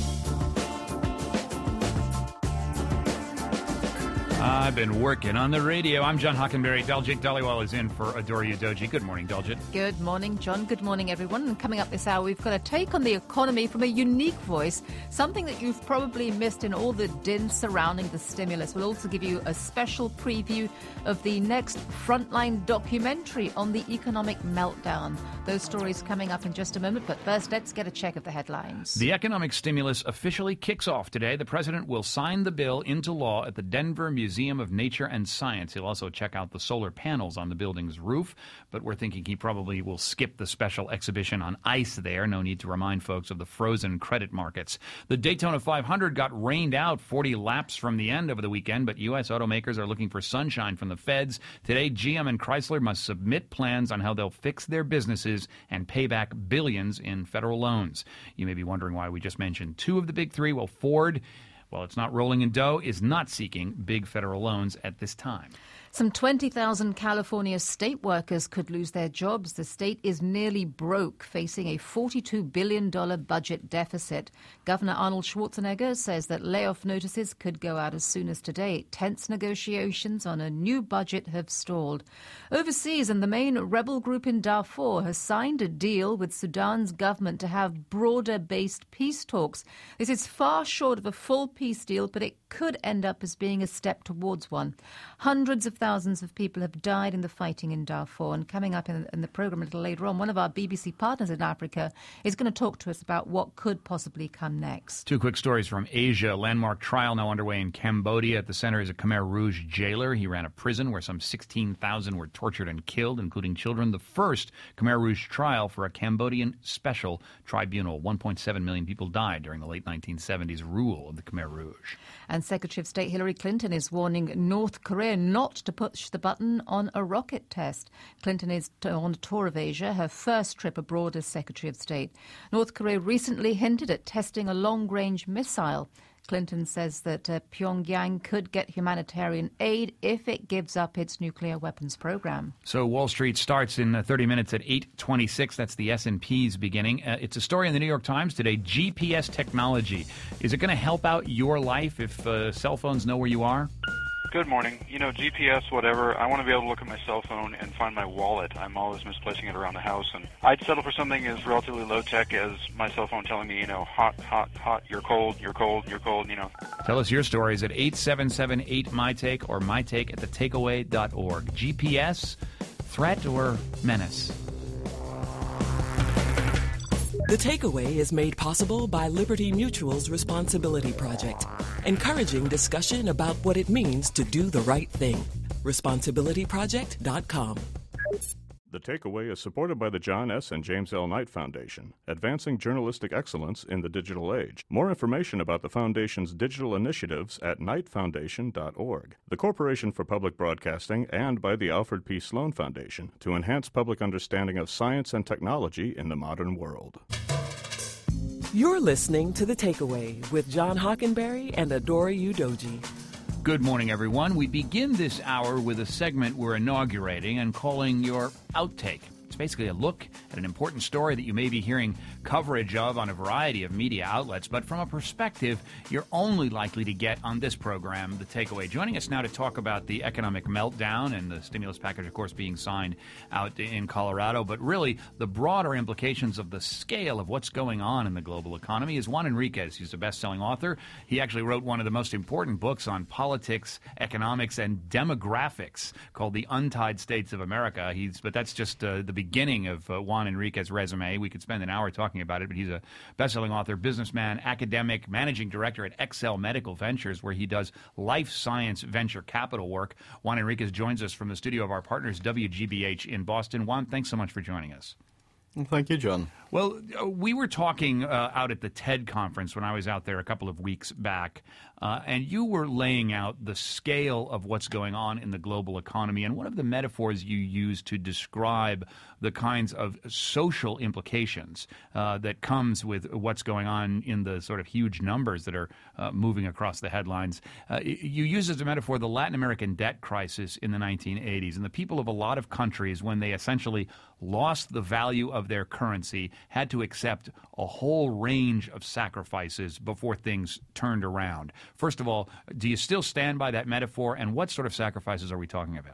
I've been working on the radio. I'm John Hockenberry. Daljit Dhaliwal is in for Adora Udoji. Good morning, Daljit. Good morning, John. Good morning, everyone. And coming up this hour, we've got a take on the economy from a unique voice, something that you've probably missed in all the din surrounding the stimulus. We'll also give you a special preview of the next Frontline documentary on the economic meltdown. Those stories coming up in just a moment, but first, let's get a check of the headlines. The economic stimulus officially kicks off today. The president will sign the bill into law at the Denver Museum of Nature and Science. He'll also check out the solar panels on the building's roof, but we're thinking he probably will skip the special exhibition on ice there. No need to remind folks of the frozen credit markets. The Daytona 500 got rained out 40 laps from the end over the weekend, but U.S. automakers are looking for sunshine from the feds. Today, GM and Chrysler must submit plans on how they'll fix their businesses and pay back billions in federal loans. You may be wondering why we just mentioned two of the big three. Well, Ford, while it's not rolling in dough, is not seeking big federal loans at this time. Some 20,000 California state workers could lose their jobs. The state is nearly broke, facing a $42 billion budget deficit. Governor Arnold Schwarzenegger says that layoff notices could go out as soon as today. Tense negotiations on a new budget have stalled. Overseas, and the main rebel group in Darfur has signed a deal with Sudan's government to have broader-based peace talks. This is far short of a full peace deal, but it could end up as being a step towards one. Hundreds of thousands of people have died in the fighting in Darfur. And coming up in the program a little later on, one of our BBC partners in Africa is going to talk to us about what could possibly come next. Two quick stories from Asia. A landmark trial now underway in Cambodia. At the center is a Khmer Rouge jailer. He ran a prison where some 16,000 were tortured and killed, including children. The first Khmer Rouge trial for a Cambodian special tribunal. 1.7 million people died during the late 1970s rule of the Khmer Rouge. And Secretary of State Hillary Clinton is warning North Korea not to push the button on a rocket test. Clinton is on a tour of Asia, her first trip abroad as Secretary of State. North Korea recently hinted at testing a long-range missile. Clinton says that Pyongyang could get humanitarian aid if it gives up its nuclear weapons program. So Wall Street starts in 30 minutes at 8:26. That's the S&P's beginning. It's a story in the New York Times today. GPS technology. Is it going to help out your life if cell phones know where you are? Good morning. GPS, whatever, I want to be able to look at my cell phone and find my wallet. I'm always misplacing it around the house, and I'd settle for something as relatively low-tech as my cell phone telling me, hot, hot, hot, you're cold, you're cold, you're cold, Tell us your stories at 877-8MyTake or mytake@thetakeaway.org. GPS, threat or menace? The Takeaway is made possible by Liberty Mutual's Responsibility Project, encouraging discussion about what it means to do the right thing. ResponsibilityProject.com. The Takeaway is supported by the John S. and James L. Knight Foundation, advancing journalistic excellence in the digital age. More information about the Foundation's digital initiatives at knightfoundation.org. The Corporation for Public Broadcasting, and by the Alfred P. Sloan Foundation, to enhance public understanding of science and technology in the modern world. You're listening to The Takeaway with John Hockenberry and Adora Udoji. Good morning, everyone. We begin this hour with a segment we're inaugurating and calling your Outtake. It's basically a look at an important story that you may be hearing coverage of on a variety of media outlets, but from a perspective you're only likely to get on this program, The Takeaway. Joining us now to talk about the economic meltdown and the stimulus package, of course, being signed out in Colorado, but really the broader implications of the scale of what's going on in the global economy is Juan Enriquez. He's a best-selling author. He actually wrote one of the most important books on politics, economics, and demographics called The Untied States of America. But that's just the beginning of Juan Enriquez's resume. We could spend an hour talking about it, but he's a best-selling author, businessman, academic, managing director at Excel Medical Ventures, where he does life science venture capital work. Juan Enriquez joins us from the studio of our partners, WGBH in Boston. Juan, thanks so much for joining us. Well, thank you, John. Well, we were talking out at the TED conference when I was out there a couple of weeks back, and you were laying out the scale of what's going on in the global economy. And one of the metaphors you used to describe the kinds of social implications that comes with what's going on in the sort of huge numbers that are moving across the headlines, you used as a metaphor the Latin American debt crisis in the 1980s. And the people of a lot of countries, when they essentially lost the value of their currency, had to accept a whole range of sacrifices before things turned around. First of all, do you still stand by that metaphor, and what sort of sacrifices are we talking about?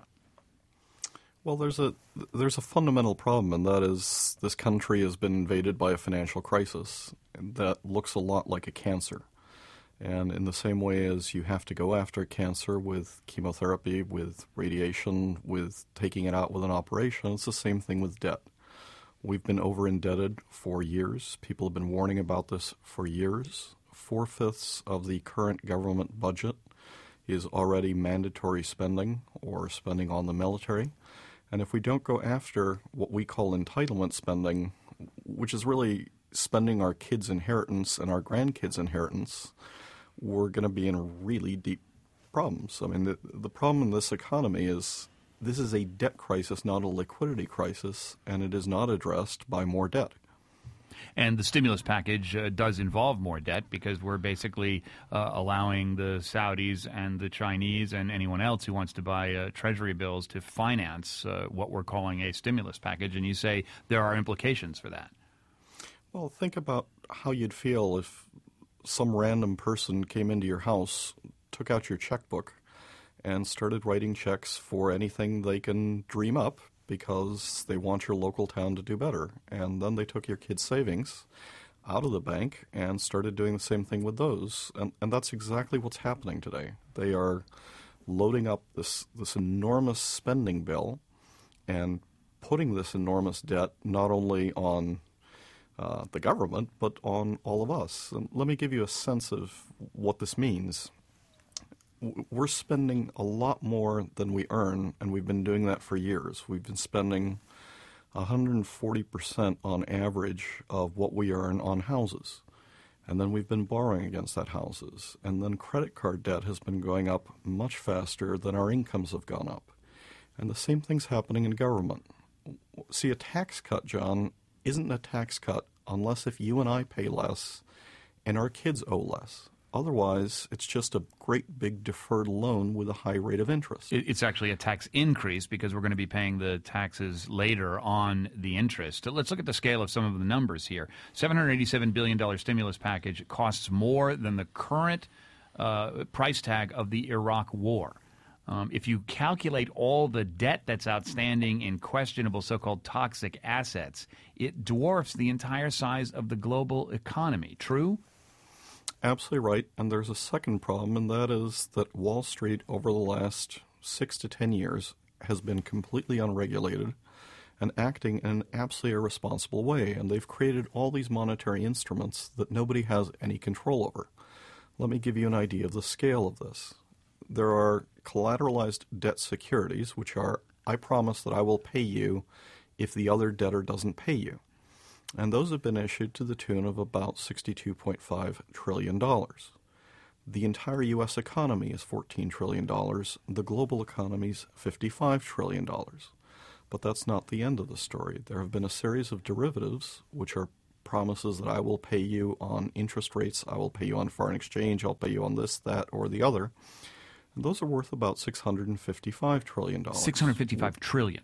Well, there's a fundamental problem, and that is this country has been invaded by a financial crisis that looks a lot like a cancer. And in the same way as you have to go after cancer with chemotherapy, with radiation, with taking it out with an operation, it's the same thing with debt. We've been over-indebted for years. People have been warning about this for years. 4/5 of the current government budget is already mandatory spending or spending on the military. And if we don't go after what we call entitlement spending, which is really spending our kids' inheritance and our grandkids' inheritance, we're going to be in really deep problems. I mean, the problem in this economy is this is a debt crisis, not a liquidity crisis, and it is not addressed by more debt. And the stimulus package does involve more debt because we're basically allowing the Saudis and the Chinese and anyone else who wants to buy treasury bills to finance what we're calling a stimulus package. And you say there are implications for that. Well, think about how you'd feel if some random person came into your house, took out your checkbook, and started writing checks for anything they can dream up because they want your local town to do better. And then they took your kids' savings out of the bank and started doing the same thing with those. And that's exactly what's happening today. They are loading up this enormous spending bill and putting this enormous debt not only on the government, but on all of us. And let me give you a sense of what this means. We're spending a lot more than we earn, and we've been doing that for years. We've been spending 140% on average of what we earn on houses. And then we've been borrowing against that houses. And then credit card debt has been going up much faster than our incomes have gone up. And the same thing's happening in government. See, a tax cut, John, isn't a tax cut unless if you and I pay less and our kids owe less. Otherwise, it's just a great big deferred loan with a high rate of interest. It's actually a tax increase because we're going to be paying the taxes later on the interest. Let's look at the scale of some of the numbers here. $787 billion stimulus package costs more than the current price tag of the Iraq War. If you calculate all the debt that's outstanding in questionable so-called toxic assets, it dwarfs the entire size of the global economy. True? Absolutely right. And there's a second problem, and that is that Wall Street over the last 6 to 10 years has been completely unregulated and acting in an absolutely irresponsible way. And they've created all these monetary instruments that nobody has any control over. Let me give you an idea of the scale of this. There are collateralized debt securities, which are, I promise that I will pay you if the other debtor doesn't pay you. And those have been issued to the tune of about $62.5 trillion. The entire U.S. economy is $14 trillion. The global economy is $55 trillion. But that's not the end of the story. There have been a series of derivatives, which are promises that I will pay you on interest rates, I will pay you on foreign exchange, I'll pay you on this, that, or the other. And those are worth about $655 trillion. $655 trillion.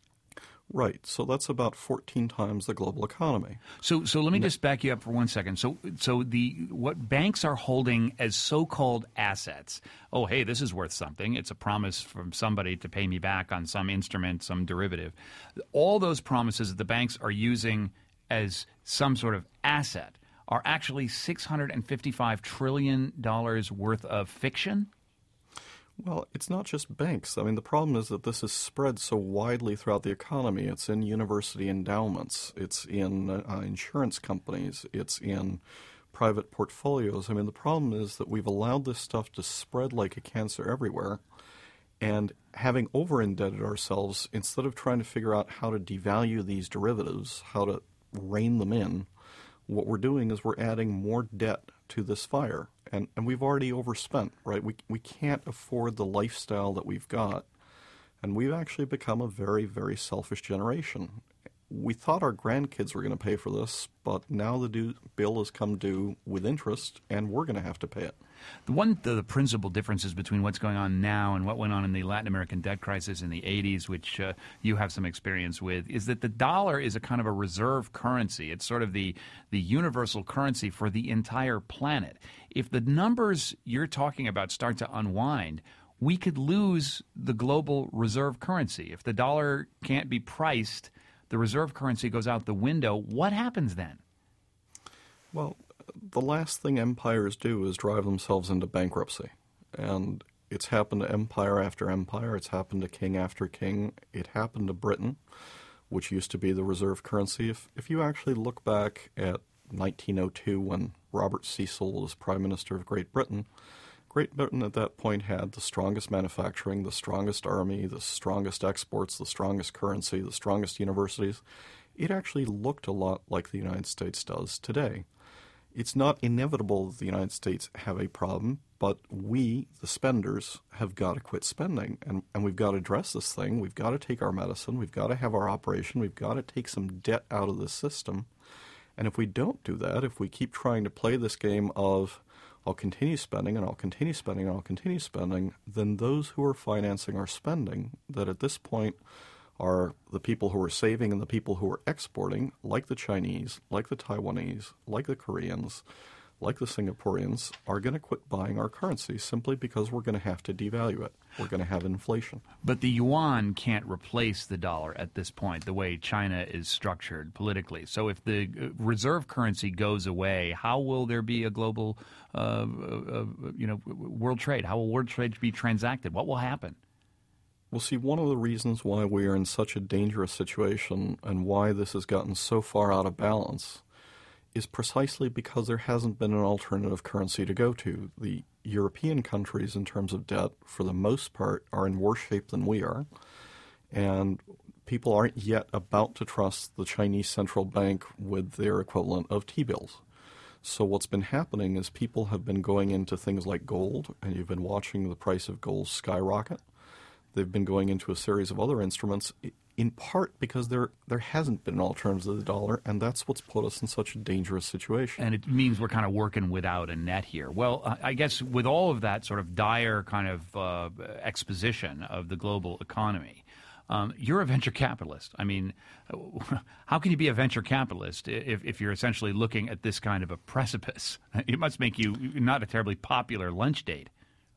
Right. So that's about 14 times the global economy. So let me just back you up for 1 second. So what banks are holding as so-called assets, oh, hey, this is worth something. It's a promise from somebody to pay me back on some instrument, some derivative. All those promises that the banks are using as some sort of asset are actually $655 trillion worth of fiction? Well, it's not just banks. I mean, the problem is that this is spread so widely throughout the economy. It's in university endowments. It's in insurance companies. It's in private portfolios. I mean, the problem is that we've allowed this stuff to spread like a cancer everywhere. And having over-indebted ourselves, instead of trying to figure out how to devalue these derivatives, how to rein them in, what we're doing is we're adding more debt to this fire. And we've already overspent, right? We can't afford the lifestyle that we've got. And we've actually become a very, very selfish generation. We thought our grandkids were going to pay for this, but now the bill has come due with interest, and we're going to have to pay it. The principal differences between what's going on now and what went on in the Latin American debt crisis in the 80s, which you have some experience with, is that the dollar is a kind of a reserve currency. It's sort of the universal currency for the entire planet. If the numbers you're talking about start to unwind, we could lose the global reserve currency. If the dollar can't be priced, the reserve currency goes out the window. What happens then? Well, the last thing empires do is drive themselves into bankruptcy. And it's happened to empire after empire. It's happened to king after king. It happened to Britain, which used to be the reserve currency. If you actually look back at 1902 when Robert Cecil was Prime Minister of Great Britain at that point had the strongest manufacturing, the strongest army, the strongest exports, the strongest currency, the strongest universities. It actually looked a lot like the United States does today. It's not inevitable that the United States have a problem, but we, the spenders, have got to quit spending, and we've got to address this thing. We've got to take our medicine. We've got to have our operation. We've got to take some debt out of the system. And if we don't do that, if we keep trying to play this game of I'll continue spending and I'll continue spending and I'll continue spending, then those who are financing our spending, that at this point are the people who are saving and the people who are exporting, like the Chinese, like the Taiwanese, like the Koreans, like the Singaporeans, are going to quit buying our currency simply because we're going to have to devalue it. We're going to have inflation. But the yuan can't replace the dollar at this point, the way China is structured politically. So if the reserve currency goes away, how will there be a global world trade? How will world trade be transacted? What will happen? Well, see, one of the reasons why we are in such a dangerous situation and why this has gotten so far out of balance is precisely because there hasn't been an alternative currency to go to. The European countries, in terms of debt, for the most part, are in worse shape than we are. And people aren't yet about to trust the Chinese central bank with their equivalent of T-bills. So what's been happening is people have been going into things like gold, and you've been watching the price of gold skyrocket. They've been going into a series of other instruments, in part because there hasn't been an alternative to the dollar, and that's what's put us in such a dangerous situation. And it means we're kind of working without a net here. Well, I guess with all of that sort of dire kind of exposition of the global economy, you're a venture capitalist. I mean, how can you be a venture capitalist if you're essentially looking at this kind of a precipice? It must make you not a terribly popular lunch date.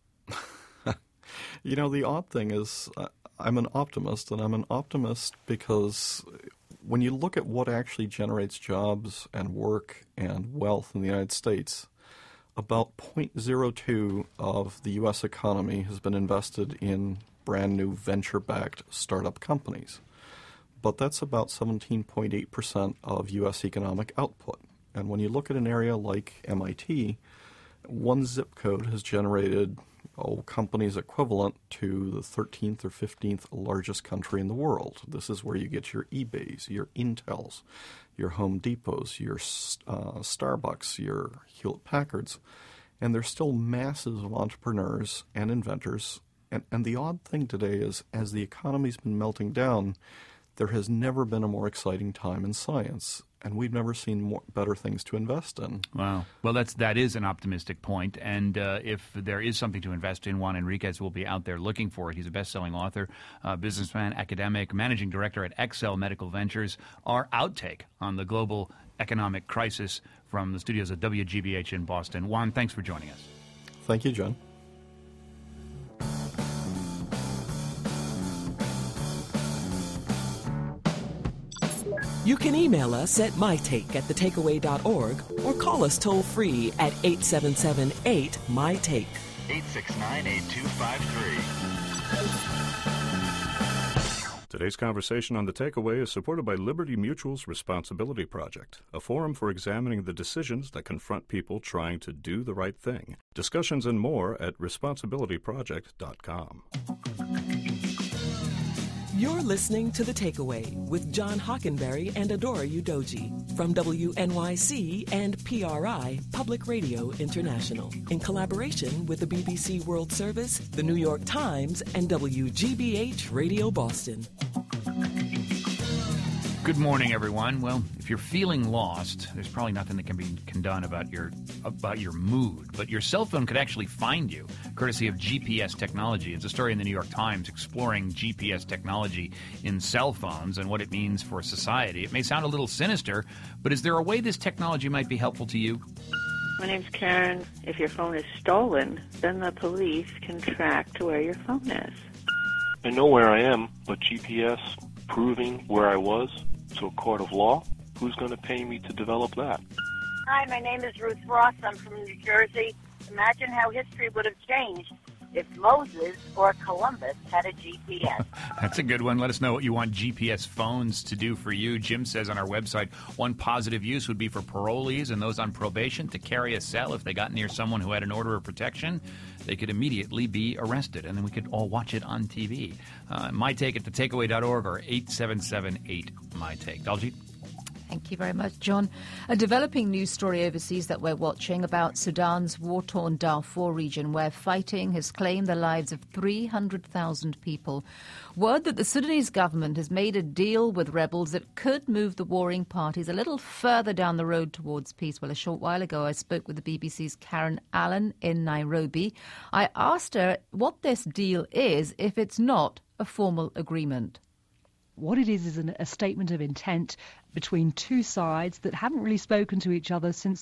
You know, the odd thing is I'm an optimist, and I'm an optimist because when you look at what actually generates jobs and work and wealth in the United States, about 0.02 of the U.S. economy has been invested in brand new venture-backed startup companies. But that's about 17.8% of U.S. economic output. And when you look at an area like MIT, one zip code has generated companies equivalent to the 13th or 15th largest country in the world. This is where you get your eBays, your Intels, your Home Depots, your Starbucks, your Hewlett-Packards. And there's still masses of entrepreneurs and inventors. And the odd thing today is, as the economy's been melting down, there has never been a more exciting time in science. And we've never seen better things to invest in. Wow. Well, that is an optimistic point. And if there is something to invest in, Juan Enriquez will be out there looking for it. He's a best-selling author, businessman, academic, managing director at Excel Medical Ventures. Our outtake on the global economic crisis from the studios of WGBH in Boston. Juan, thanks for joining us. Thank you, John. You can email us at mytake@thetakeaway.org or call us toll-free at 877-8-MY-TAKE. 869-8253. Today's conversation on The Takeaway is supported by Liberty Mutual's Responsibility Project, a forum for examining the decisions that confront people trying to do the right thing. Discussions and more at responsibilityproject.com. You're listening to The Takeaway with John Hockenberry and Adora Udoji from WNYC and PRI, Public Radio International, in collaboration with the BBC World Service, the New York Times, and WGBH Radio Boston. Good morning, everyone. Well, if you're feeling lost, there's probably nothing that can be done about your mood. But your cell phone could actually find you, courtesy of GPS technology. It's a story in the New York Times exploring GPS technology in cell phones and what it means for society. It may sound a little sinister, but is there a way this technology might be helpful to you? My name's Karen. If your phone is stolen, then the police can track to where your phone is. I know where I am, but GPS proving where I was to a court of law, who's going to pay me to develop that? Hi, my name is Ruth Ross. I'm from New Jersey. Imagine how history would have changed if Moses or Columbus had a GPS. That's a good one. Let us know what you want GPS phones to do for you. Jim says on our website, one positive use would be for parolees and those on probation to carry a cell if they got near someone who had an order of protection. They could immediately be arrested, and then we could all watch it on TV. My Take at thetakeaway.org or 877-8-MY-TAKE. Daljeet? Thank you very much, John. A developing news story overseas that we're watching about Sudan's war-torn Darfur region, where fighting has claimed the lives of 300,000 people. Word that the Sudanese government has made a deal with rebels that could move the warring parties a little further down the road towards peace. Well, a short while ago, I spoke with the BBC's Karen Allen in Nairobi. I asked her what this deal is if it's not a formal agreement. What it is a statement of intent between two sides that haven't really spoken to each other since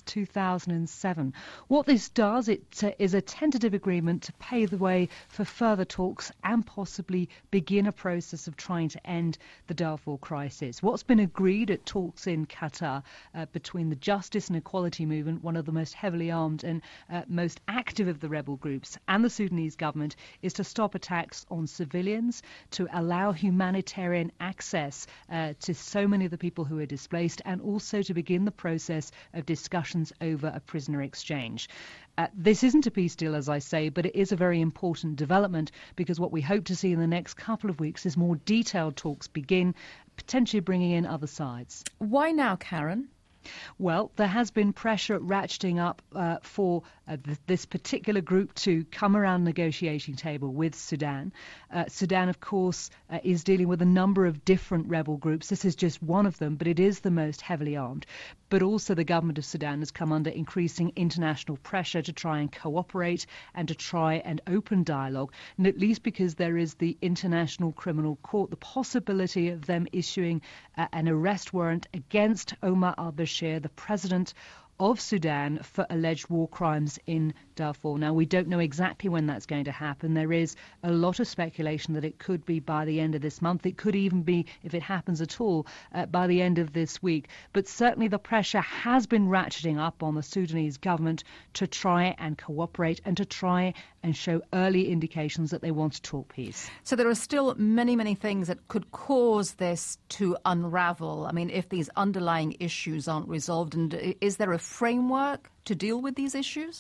2007. What this does, it is a tentative agreement to pave the way for further talks and possibly begin a process of trying to end the Darfur crisis. What's been agreed at talks in Qatar between the Justice and Equality Movement, one of the most heavily armed and most active of the rebel groups, and the Sudanese government, is to stop attacks on civilians, to allow humanitarian access to so many of the people who are displaced, and also to begin the process of discussions over a prisoner exchange. This isn't a peace deal, as I say, but it is a very important development, because what we hope to see in the next couple of weeks is more detailed talks begin, potentially bringing in other sides. Why now, Karen? Well, there has been pressure ratcheting up for this particular group to come around the negotiating table with Sudan. Sudan, of course, is dealing with a number of different rebel groups. This is just one of them, but it is the most heavily armed. But also the government of Sudan has come under increasing international pressure to try and cooperate and to try and open dialogue, not least because there is the International Criminal Court, the possibility of them issuing an arrest warrant against Omar al-Bashir, the president of Sudan, for alleged war crimes in Darfur. Now, we don't know exactly when that's going to happen. There is a lot of speculation that it could be by the end of this month. It could even be, if it happens at all, by the end of this week. But certainly the pressure has been ratcheting up on the Sudanese government to try and cooperate and to try and show early indications that they want to talk peace. So there are still many, many things that could cause this to unravel. I mean, if these underlying issues aren't resolved, and is there a framework to deal with these issues?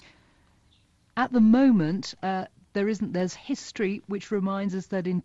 At the moment, there's history which reminds us that in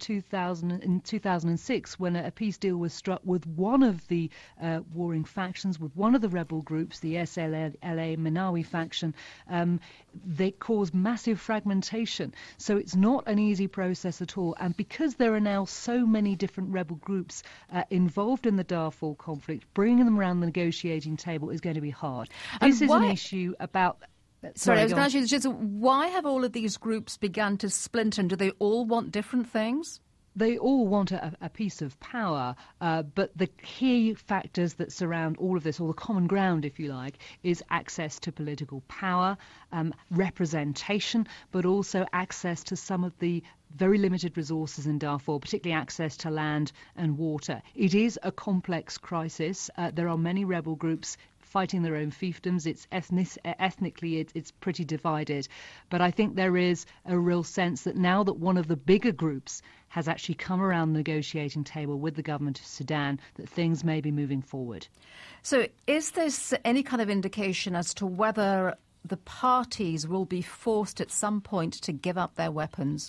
2006, when a peace deal was struck with one of the warring factions, with one of the rebel groups, the SLA Menawi faction, they caused massive fragmentation. So it's not an easy process at all. And because there are now so many different rebel groups involved in the Darfur conflict, bringing them around the negotiating table is going to be hard. This is an issue about... Sorry, I was going to ask you, just why have all of these groups begun to splinter, and do they all want different things? They all want a piece of power, but the key factors that surround all of this, or the common ground, if you like, is access to political power, representation, but also access to some of the very limited resources in Darfur, particularly access to land and water. It is a complex crisis. There are many rebel groups fighting their own fiefdoms. It's ethnically, it's pretty divided. But I think there is a real sense that now that one of the bigger groups has actually come around the negotiating table with the government of Sudan, that things may be moving forward. So is this any kind of indication as to whether the parties will be forced at some point to give up their weapons?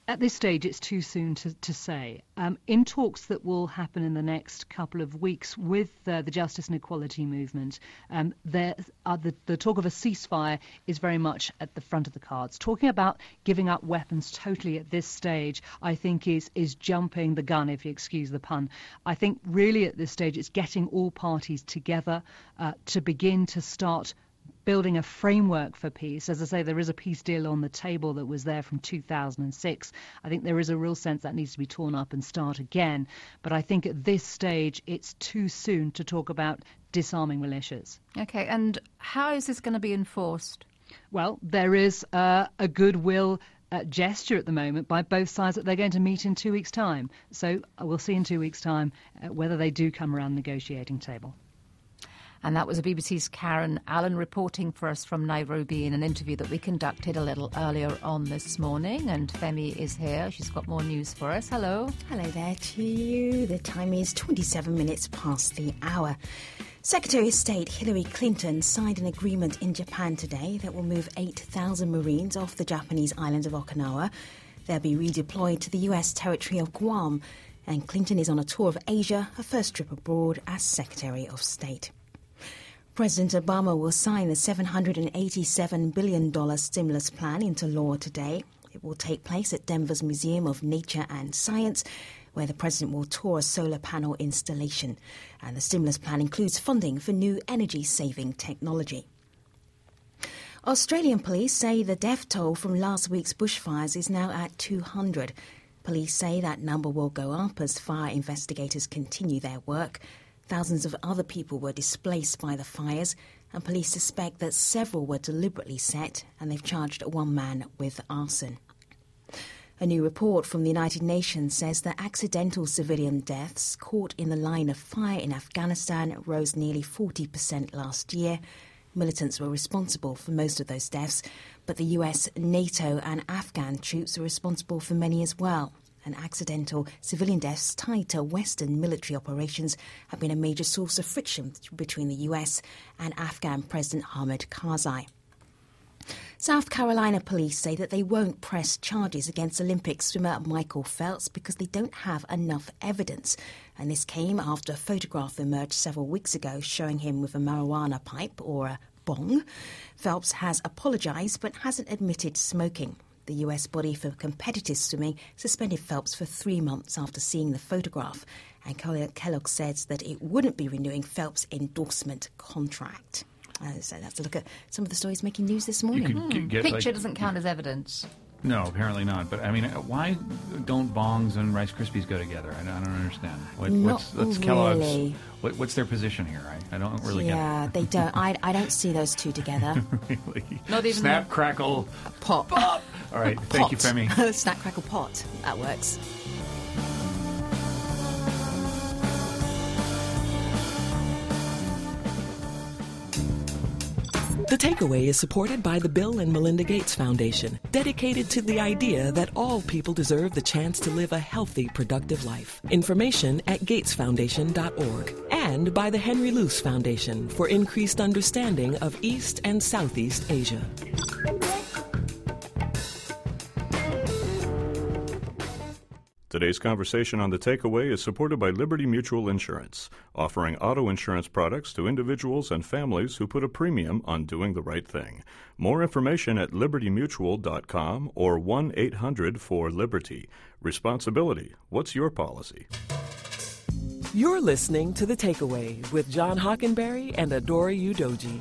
At this stage, it's too soon to say. In talks that will happen in the next couple of weeks with the Justice and Equality Movement, the talk of a ceasefire is very much at the front of the cards. Talking about giving up weapons totally at this stage, I think is jumping the gun, if you excuse the pun. I think really at this stage it's getting all parties together to begin to start building a framework for peace. As I say, there is a peace deal on the table that was there from 2006. I think there is a real sense that needs to be torn up and start again. But I think at this stage, it's too soon to talk about disarming militias. OK, and how is this going to be enforced? Well, there is a goodwill gesture at the moment by both sides that they're going to meet in 2 weeks' time. So we'll see in 2 weeks' time whether they do come around the negotiating table. And that was BBC's Karen Allen reporting for us from Nairobi in an interview that we conducted a little earlier on this morning. And Femi is here. She's got more news for us. Hello. Hello there to you. The time is 27 minutes past the hour. Secretary of State Hillary Clinton signed an agreement in Japan today that will move 8,000 Marines off the Japanese island of Okinawa. They'll be redeployed to the US territory of Guam. And Clinton is on a tour of Asia, her first trip abroad as Secretary of State. President Obama will sign the $787 billion stimulus plan into law today. It will take place at Denver's Museum of Nature and Science, where the president will tour a solar panel installation. And the stimulus plan includes funding for new energy-saving technology. Australian police say the death toll from last week's bushfires is now at 200. Police say that number will go up as fire investigators continue their work. Thousands of other people were displaced by the fires, and police suspect that several were deliberately set, and they've charged one man with arson. A new report from the United Nations says that accidental civilian deaths caught in the line of fire in Afghanistan rose nearly 40% last year. Militants were responsible for most of those deaths, but the US, NATO and Afghan troops were responsible for many as well. And accidental civilian deaths tied to Western military operations have been a major source of friction between the US and Afghan President Hamid Karzai. South Carolina police say that they won't press charges against Olympic swimmer Michael Phelps because they don't have enough evidence. And this came after a photograph emerged several weeks ago showing him with a marijuana pipe or a bong. Phelps has apologised but hasn't admitted smoking. The US body for competitive swimming suspended Phelps for 3 months after seeing the photograph. And Kellogg says that it wouldn't be renewing Phelps' endorsement contract. So that's a look at some of the stories making news this morning. Picture doesn't count as evidence. No, apparently not. But, I mean, why don't bongs and Rice Krispies go together? I don't understand. What's really. Kellogg's, what's their position here? I don't really get it. Yeah, they don't. I don't see those two together. Really? Not even Snap, crackle, pop. All right, thank you, Femi. Snap, crackle, pot. That works. The Takeaway is supported by the Bill and Melinda Gates Foundation, dedicated to the idea that all people deserve the chance to live a healthy, productive life. Information at gatesfoundation.org. And by the Henry Luce Foundation for increased understanding of East and Southeast Asia. Today's conversation on The Takeaway is supported by Liberty Mutual Insurance, offering auto insurance products to individuals and families who put a premium on doing the right thing. More information at libertymutual.com or 1-800-4-LIBERTY. Responsibility. What's your policy? You're listening to The Takeaway with John Hockenberry and Adora Udoji.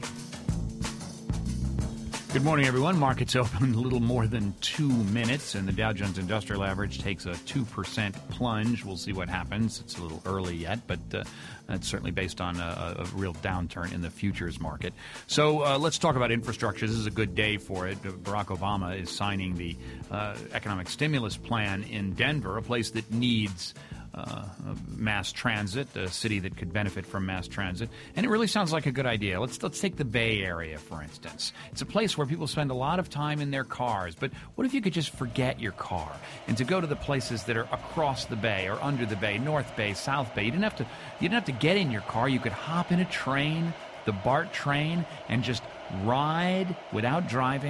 Good morning, everyone. Markets open a little more than 2 minutes, and the Dow Jones Industrial Average takes a 2% plunge. We'll see what happens. It's a little early yet, but that's certainly based on a real downturn in the futures market. So let's talk about infrastructure. This is a good day for it. Barack Obama is signing the economic stimulus plan in Denver, a place that needs mass transit, a city that could benefit from mass transit. And it really sounds like a good idea. Let's take the Bay Area, for instance. It's a place where people spend a lot of time in their cars. But what if you could just forget your car and to go to the places that are across the bay or under the bay, North Bay, South Bay? You didn't have to get in your car. You could hop in a train, the BART train, and just ride without driving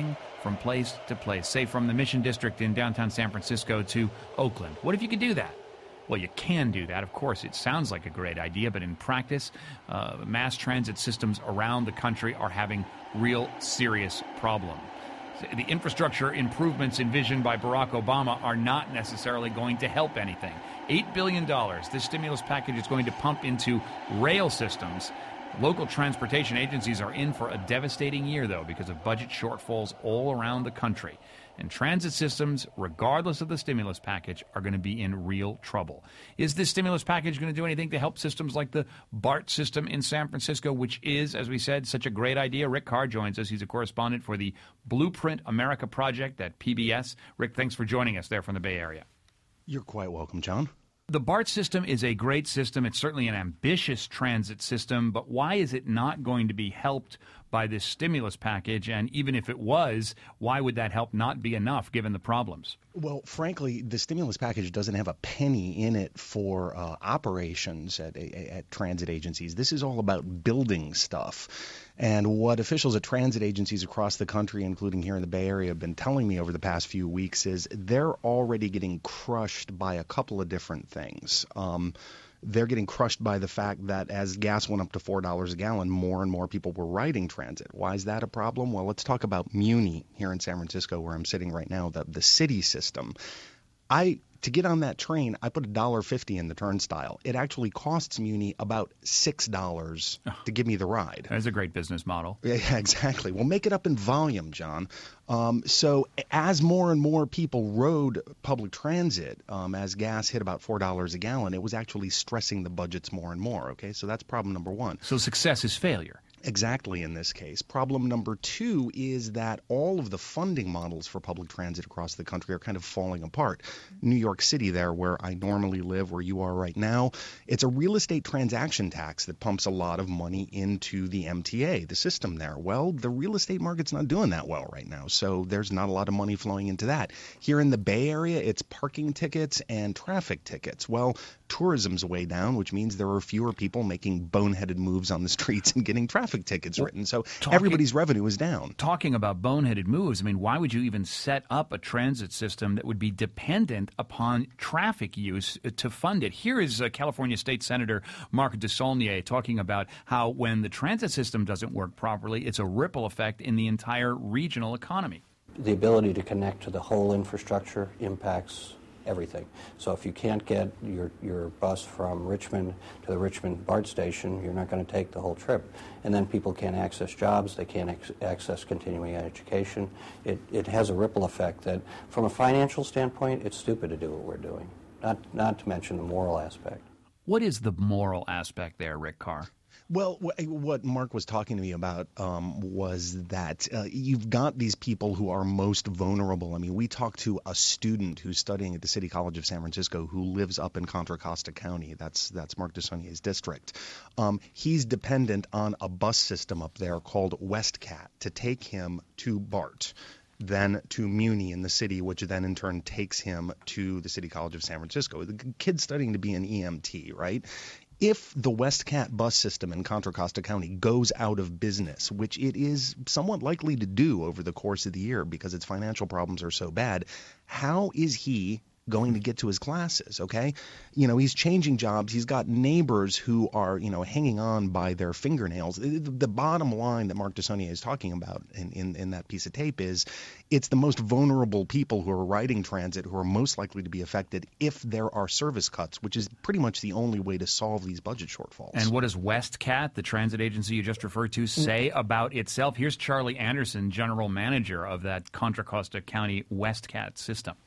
from place to place, say from the Mission District in downtown San Francisco to Oakland. What if you could do that? Well, you can do that. Of course, it sounds like a great idea, but in practice, mass transit systems around the country are having real serious problems. The infrastructure improvements envisioned by Barack Obama are not necessarily going to help anything. $8 billion, this stimulus package is going to pump into rail systems. Local transportation agencies are in for a devastating year, though, because of budget shortfalls all around the country. And transit systems, regardless of the stimulus package, are going to be in real trouble. Is this stimulus package going to do anything to help systems like the BART system in San Francisco, which is, as we said, such a great idea? Rick Carr joins us. He's a correspondent for the Blueprint America Project at PBS. Rick, thanks for joining us there from the Bay Area. You're quite welcome, John. The BART system is a great system. It's certainly an ambitious transit system, but why is it not going to be helped by this stimulus package? And even if it was, why would that help not be enough given the problems? Well, frankly, the stimulus package doesn't have a penny in it for operations at transit agencies. This is all about building stuff. And what officials at transit agencies across the country, including here in the Bay Area, have been telling me over the past few weeks is they're already getting crushed by a couple of different things. They're getting crushed by the fact that as gas went up to $4 a gallon, more and more people were riding transit. Why is that a problem? Well, let's talk about Muni here in San Francisco, where I'm sitting right now, the city system. To get on that train, I put $1.50 in the turnstile. It actually costs Muni about $6 to give me the ride. That's a great business model. Yeah, exactly. Well, make it up in volume, John. So as more and more people rode public transit, as gas hit about $4 a gallon, it was actually stressing the budgets more and more. Okay, so that's problem number one. So success is failure. Exactly in this case. Problem number two is that all of the funding models for public transit across the country are kind of falling apart. New York City there, where I normally live, where you are right now, it's a real estate transaction tax that pumps a lot of money into the MTA, the system there. Well, the real estate market's not doing that well right now, so there's not a lot of money flowing into that. Here in the Bay Area, it's parking tickets and traffic tickets. Well, tourism's way down, which means there are fewer people making boneheaded moves on the streets and getting traffic tickets written. So everybody's revenue is down. Talking about boneheaded moves, I mean, why would you even set up a transit system that would be dependent upon traffic use to fund it? Here is California State Senator Marc DeSaulnier talking about how when the transit system doesn't work properly, it's a ripple effect in the entire regional economy. The ability to connect to the whole infrastructure impacts everything. So if you can't get your bus from Richmond to the Richmond BART station, you're not going to take the whole trip. And then people can't access jobs, they can't access continuing education. It has a ripple effect that, from a financial standpoint, it's stupid to do what we're doing, not to mention the moral aspect. What is the moral aspect there, Rick Carr? Well, what Mark was talking to me about was that you've got these people who are most vulnerable. I mean, we talked to a student who's studying at the City College of San Francisco who lives up in Contra Costa County. That's Marc DeSaulnier's district. He's dependent on a bus system up there called WestCat to take him to BART, then to Muni in the city, which then in turn takes him to the City College of San Francisco. The kid's studying to be an EMT, right? If the WestCat bus system in Contra Costa County goes out of business, which it is somewhat likely to do over the course of the year because its financial problems are so bad, how is he going to get to his classes, okay? You know, he's changing jobs. He's got neighbors who are, hanging on by their fingernails. The bottom line that Marc DeSaulnier is talking about in that piece of tape is it's the most vulnerable people who are riding transit who are most likely to be affected if there are service cuts, which is pretty much the only way to solve these budget shortfalls. And what does WestCat, the transit agency you just referred to, say about itself? Here's Charlie Anderson, general manager of that Contra Costa County WestCat system.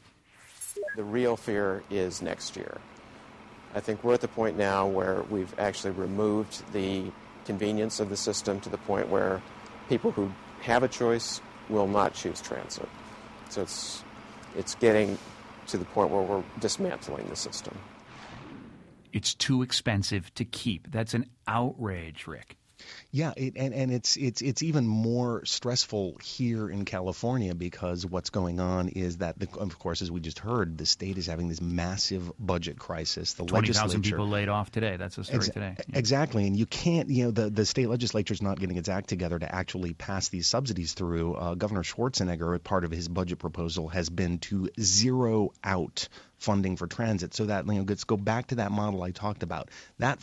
The real fear is next year. I think we're at the point now where we've actually removed the convenience of the system to the point where people who have a choice will not choose transit. So it's getting to the point where we're dismantling the system. It's too expensive to keep. That's an outrage, Rick. Yeah, and it's even more stressful here in California because what's going on is that, of course, as we just heard, the state is having this massive budget crisis. The 20,000 people laid off today. That's the story today. Yeah. Exactly, and you can't, the state legislature is not getting its act together to actually pass these subsidies through. Governor Schwarzenegger, part of his budget proposal, has been to zero out funding for transit, so that, let's go back to that model I talked about. That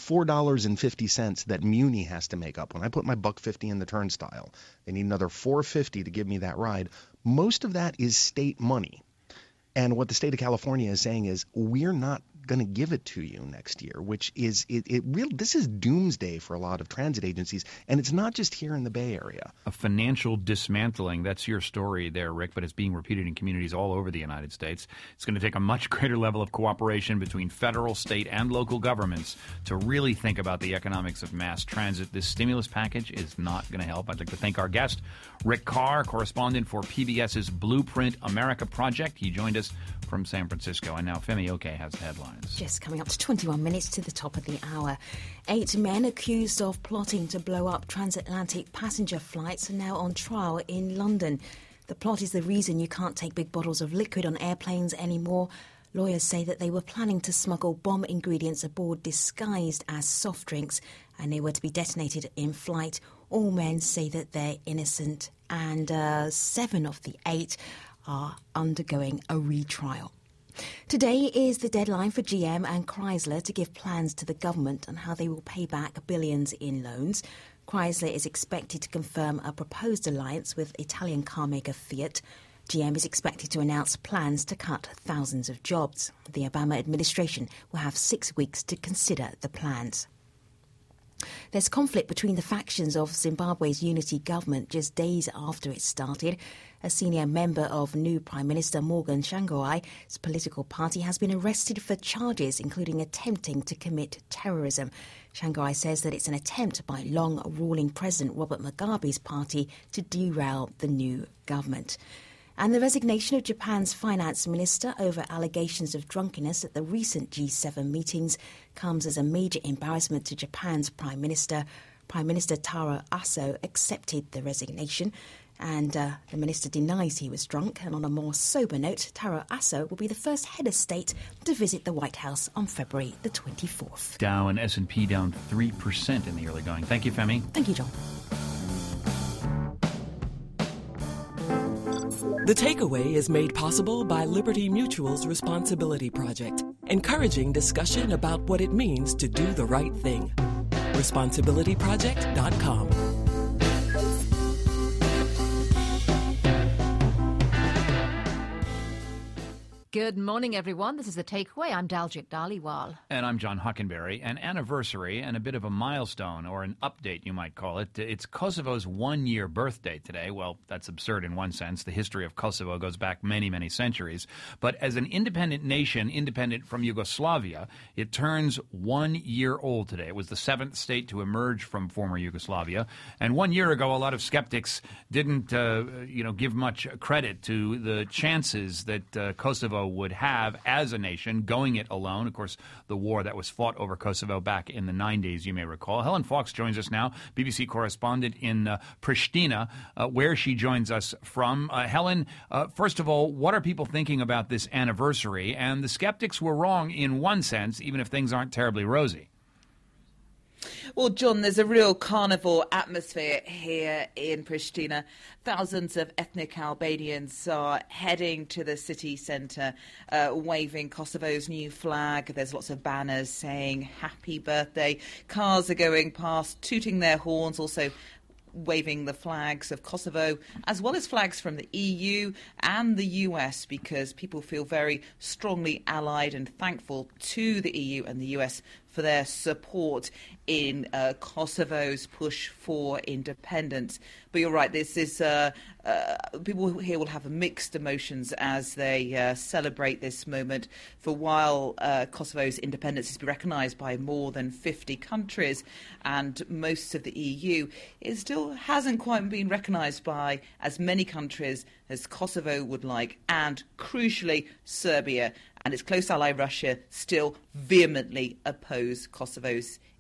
$4.50 that Muni has to make up. When I put my $1.50 in the turnstile, they need another $4.50 to give me that ride. Most of that is state money. And what the state of California is saying is, we're not going to give it to you next year, which is this is doomsday for a lot of transit agencies, and it's not just here in the Bay Area. A financial dismantling, that's your story there, Rick, but it's being repeated in communities all over the United States. It's going to take a much greater level of cooperation between federal, state, and local governments to really think about the economics of mass transit. This stimulus package is not going to help. I'd like to thank our guest, Rick Carr, correspondent for PBS's Blueprint America Project. He joined us from San Francisco. And now Femi Oke has the headlines. Just coming up to 21 minutes to the top of the hour. 8 men accused of plotting to blow up transatlantic passenger flights are now on trial in London. The plot is the reason you can't take big bottles of liquid on airplanes anymore. Lawyers say that they were planning to smuggle bomb ingredients aboard disguised as soft drinks, and they were to be detonated in flight. All men say that they're innocent, and 7 of the 8 are undergoing a retrial. Today is the deadline for GM and Chrysler to give plans to the government on how they will pay back billions in loans. Chrysler is expected to confirm a proposed alliance with Italian carmaker Fiat. GM is expected to announce plans to cut thousands of jobs. The Obama administration will have 6 weeks to consider the plans. There's conflict between the factions of Zimbabwe's unity government just days after it started. A senior member of new Prime Minister Morgan Tsvangirai's political party has been arrested for charges including attempting to commit terrorism. Tsvangirai says that it's an attempt by long-ruling President Robert Mugabe's party to derail the new government. And the resignation of Japan's finance minister over allegations of drunkenness at the recent G7 meetings comes as a major embarrassment to Japan's Prime Minister. Prime Minister Taro Aso accepted the resignation, and the minister denies he was drunk. And on a more sober note, Taro Aso will be the first head of state to visit the White House on February the 24th. Dow and S&P down 3% in the early going. Thank you, Femi. Thank you, John. The Takeaway is made possible by Liberty Mutual's Responsibility Project, encouraging discussion about what it means to do the right thing. ResponsibilityProject.com. Good morning, everyone. This is The Takeaway. I'm Daljit Dhaliwal. And I'm John Hockenberry. An anniversary and a bit of a milestone, or an update, you might call it. It's Kosovo's one-year birthday today. Well, that's absurd in one sense. The history of Kosovo goes back many, many centuries. But as an independent nation, independent from Yugoslavia, it turns 1 year old today. It was the 7th state to emerge from former Yugoslavia. And 1 year ago, a lot of skeptics didn't, give much credit to the chances that Kosovo would have as a nation going it alone. Of course, the war that was fought over Kosovo back in the 90s, you may recall. Helen Fox joins us now, BBC correspondent in Pristina, where she joins us from. Helen, first of all, what are people thinking about this anniversary? And the skeptics were wrong in one sense, even if things aren't terribly rosy. Well, John, there's a real carnival atmosphere here in Pristina. Thousands of ethnic Albanians are heading to the city centre, waving Kosovo's new flag. There's lots of banners saying happy birthday. Cars are going past, tooting their horns, also waving the flags of Kosovo, as well as flags from the EU and the US, because people feel very strongly allied and thankful to the EU and the US for their support in Kosovo's push for independence. But you're right, this is people here will have mixed emotions as they celebrate this moment. For while Kosovo's independence has been recognised by more than 50 countries and most of the EU, it still hasn't quite been recognised by as many countries as Kosovo would like, and crucially Serbia and its close ally Russia still vehemently oppose Kosovo's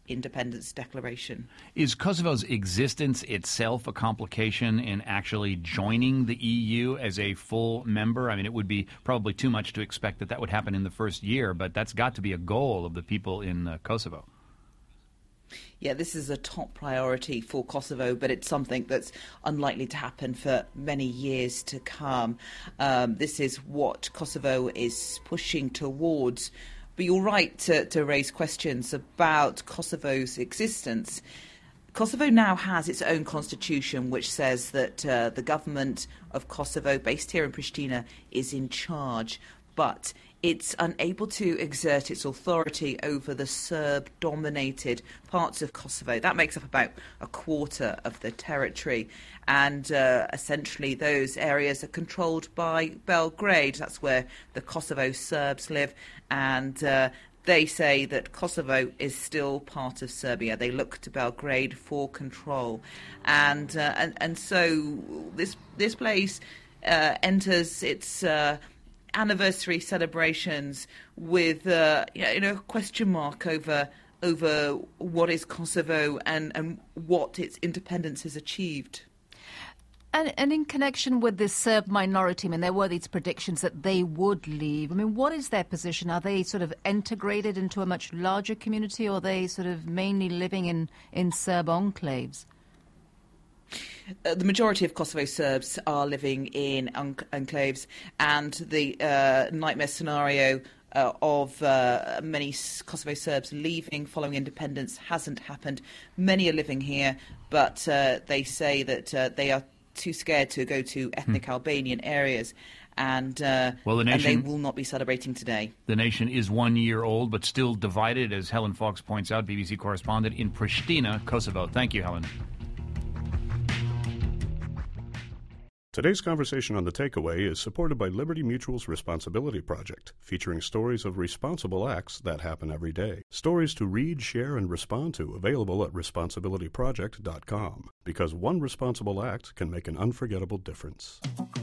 independence declaration. Is Kosovo's existence itself a complication in actually joining the EU as a full member? I mean, it would be probably too much to expect that would happen in the first year, but that's got to be a goal of the people in Kosovo. Yeah, this is a top priority for Kosovo, but it's something that's unlikely to happen for many years to come. This is what Kosovo is pushing towards. But you're right to raise questions about Kosovo's existence. Kosovo now has its own constitution, which says that the government of Kosovo, based here in Pristina, is in charge, but it's unable to exert its authority over the Serb-dominated parts of Kosovo. That makes up about a quarter of the territory. And essentially those areas are controlled by Belgrade. That's where the Kosovo Serbs live. And they say that Kosovo is still part of Serbia. They look to Belgrade for control. And so this place enters its anniversary celebrations with a question mark over what is Kosovo and what its independence has achieved. And in connection with this Serb minority, I mean, there were these predictions that they would leave. I mean, what is their position? Are they sort of integrated into a much larger community, or are they sort of mainly living in Serb enclaves? The majority of Kosovo Serbs are living in enclaves, and the nightmare scenario of many Kosovo Serbs leaving following independence hasn't happened. Many are living here, but they say that they are too scared to go to ethnic Albanian areas, and they will not be celebrating today. The nation is 1 year old, but still divided, as Helen Fox points out, BBC correspondent in Pristina, Kosovo. Thank you, Helen. Today's conversation on The Takeaway is supported by Liberty Mutual's Responsibility Project, featuring stories of responsible acts that happen every day. Stories to read, share, and respond to, available at responsibilityproject.com. Because one responsible act can make an unforgettable difference.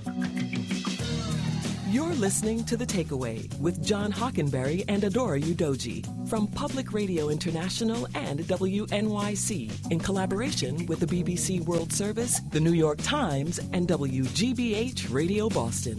You're listening to The Takeaway with John Hockenberry and Adora Udoji from Public Radio International and WNYC in collaboration with the BBC World Service, the New York Times, and WGBH Radio Boston.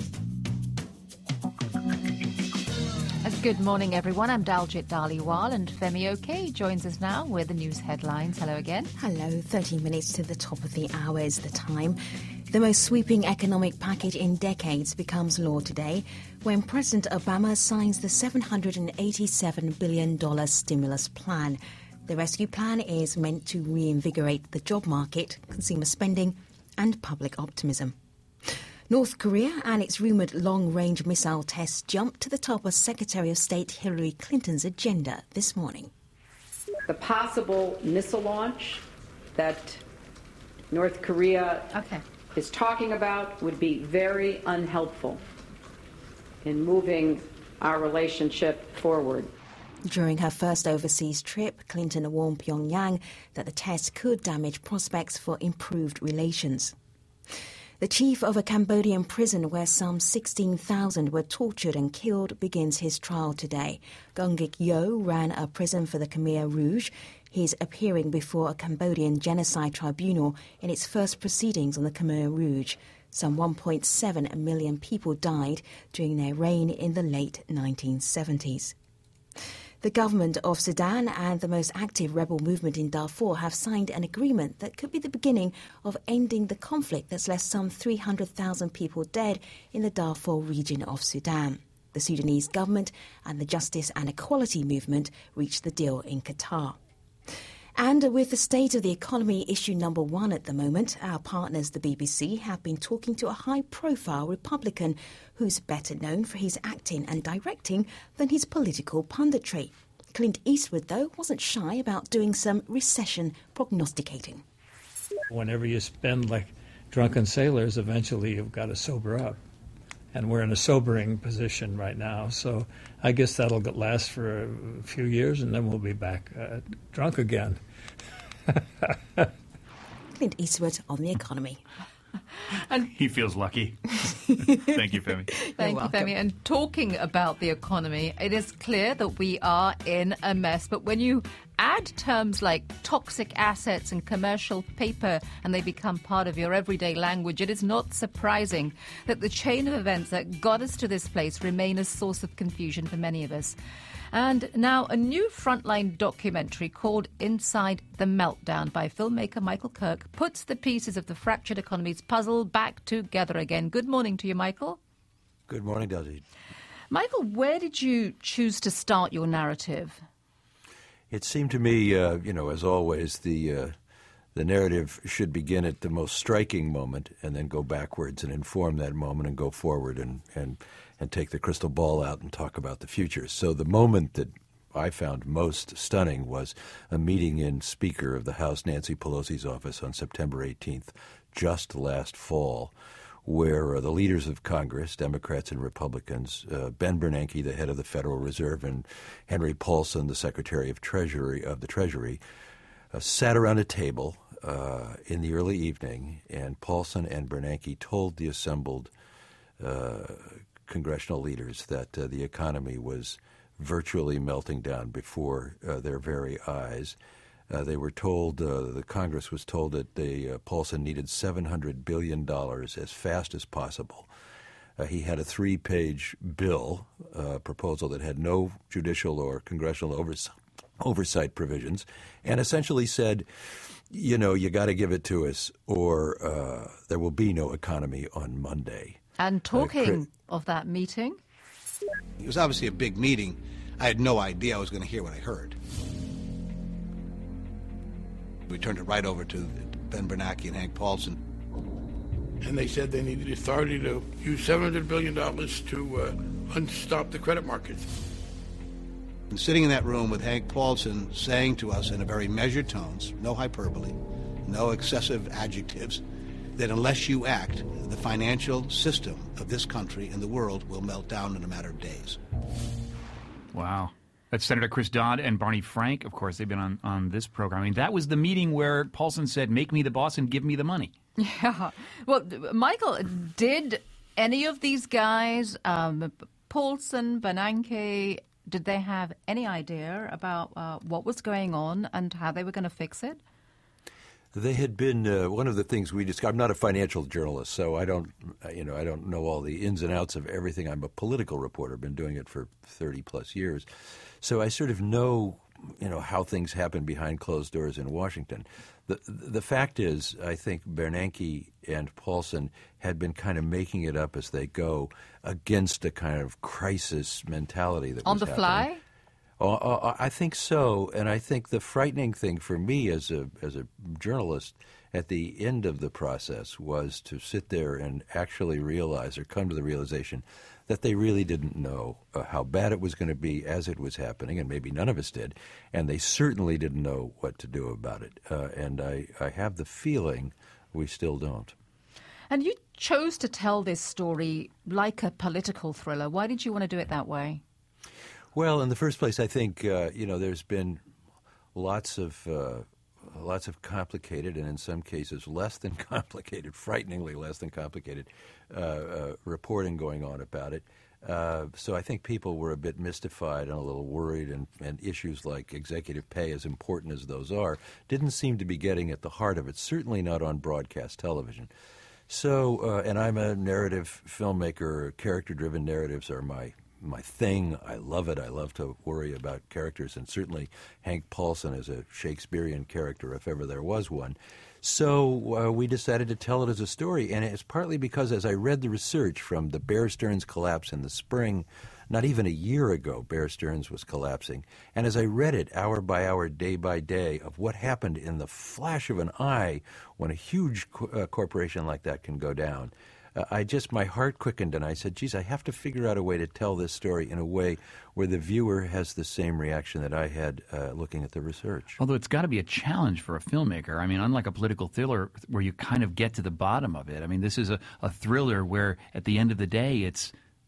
Good morning, everyone. I'm Daljit Dhaliwal, and Femi OK joins us now with the news headlines. Hello again. Hello. 13 minutes to the top of the hour is the time. The most sweeping economic package in decades becomes law today when President Obama signs the $787 billion stimulus plan. The rescue plan is meant to reinvigorate the job market, consumer spending, and public optimism. North Korea and its rumoured long-range missile tests jumped to the top of Secretary of State Hillary Clinton's agenda this morning. The possible missile launch that North Korea is talking about would be very unhelpful in moving our relationship forward. During her first overseas trip, Clinton warned Pyongyang that the test could damage prospects for improved relations. The chief of a Cambodian prison where some 16,000 were tortured and killed begins his trial today. Gungik Yo ran a prison for the Khmer Rouge. He's appearing before a Cambodian genocide tribunal in its first proceedings on the Khmer Rouge. Some 1.7 million people died during their reign in the late 1970s. The government of Sudan and the most active rebel movement in Darfur have signed an agreement that could be the beginning of ending the conflict that's left some 300,000 people dead in the Darfur region of Sudan. The Sudanese government and the Justice and Equality movement reached the deal in Qatar. And with the state of the economy issue number one at the moment, our partners, the BBC, have been talking to a high-profile Republican who's better known for his acting and directing than his political punditry. Clint Eastwood, though, wasn't shy about doing some recession prognosticating. Whenever you spend like drunken sailors, eventually you've got to sober up. And we're in a sobering position right now, so I guess that'll last for a few years, and then we'll be back drunk again. Clint Eastwood on the economy. And he feels lucky. Thank you, Femi. Thank you, Femi. And talking about the economy, it is clear that we are in a mess. But when you add terms like toxic assets and commercial paper and they become part of your everyday language, it is not surprising that the chain of events that got us to this place remain a source of confusion for many of us. And now a new Frontline documentary called Inside the Meltdown by filmmaker Michael Kirk puts the pieces of the fractured economy's puzzle back together again. Good morning to you, Michael. Good morning, Desi. Michael, where did you choose to start your narrative? It seemed to me, as always, the narrative should begin at the most striking moment and then go backwards and inform that moment and go forward and take the crystal ball out and talk about the future. So the moment that I found most stunning was a meeting in Speaker of the House Nancy Pelosi's office on September 18th, just last fall, where the leaders of Congress, Democrats and Republicans, Ben Bernanke, the head of the Federal Reserve, and Henry Paulson, the Secretary of the Treasury, sat around a table in the early evening, and Paulson and Bernanke told the assembled congressional leaders that the economy was virtually melting down before their very eyes. They were told, the Congress was told that Paulson needed $700 billion as fast as possible. He had a 3-page bill proposal that had no judicial or congressional oversight provisions, and essentially said, you got to give it to us or there will be no economy on Monday. And talking of that meeting. It was obviously a big meeting. I had no idea I was going to hear what I heard. We turned it right over to Ben Bernanke and Hank Paulson. And they said they needed authority to use $700 billion to unstop the credit markets. And sitting in that room with Hank Paulson saying to us in a very measured tones, no hyperbole, no excessive adjectives, that unless you act, the financial system of this country and the world will melt down in a matter of days. Wow. That's Senator Chris Dodd and Barney Frank. Of course, they've been on this program. I mean, that was the meeting where Paulson said, make me the boss and give me the money. Yeah. Well, Michael, did any of these guys, Paulson, Bernanke, did they have any idea about what was going on and how they were going to fix it? They had been one of the things we discussed. I'm not a financial journalist, so I don't know all the ins and outs of everything. I'm a political reporter, been doing it for 30 plus years, so I sort of know how things happen behind closed doors in Washington. The fact is, I think Bernanke and Paulson had been kind of making it up as they go against a kind of crisis mentality that on was the happening. Fly. I think so, and I think the frightening thing for me as a journalist at the end of the process was to sit there and actually realize or come to the realization that they really didn't know how bad it was going to be as it was happening, and maybe none of us did, and they certainly didn't know what to do about it. And I have the feeling we still don't. And you chose to tell this story like a political thriller. Why did you want to do it that way? Well, in the first place, I think there's been lots of complicated and in some cases less than complicated, frighteningly less than complicated reporting going on about it. So I think people were a bit mystified and a little worried, and issues like executive pay, as important as those are, didn't seem to be getting at the heart of it, certainly not on broadcast television. So, and I'm a narrative filmmaker. Character-driven narratives are my thing. I love it. I love to worry about characters, and certainly Hank Paulson is a Shakespearean character, if ever there was one. So we decided to tell it as a story, and it's partly because as I read the research from the Bear Stearns collapse in the spring, not even a year ago Bear Stearns was collapsing, and as I read it hour by hour, day by day, of what happened in the flash of an eye when a huge corporation like that can go down, my heart quickened, and I said, geez, I have to figure out a way to tell this story in a way where the viewer has the same reaction that I had looking at the research. Although it's got to be a challenge for a filmmaker. I mean, unlike a political thriller where you kind of get to the bottom of it. I mean, this is a thriller where at the end of the day it's,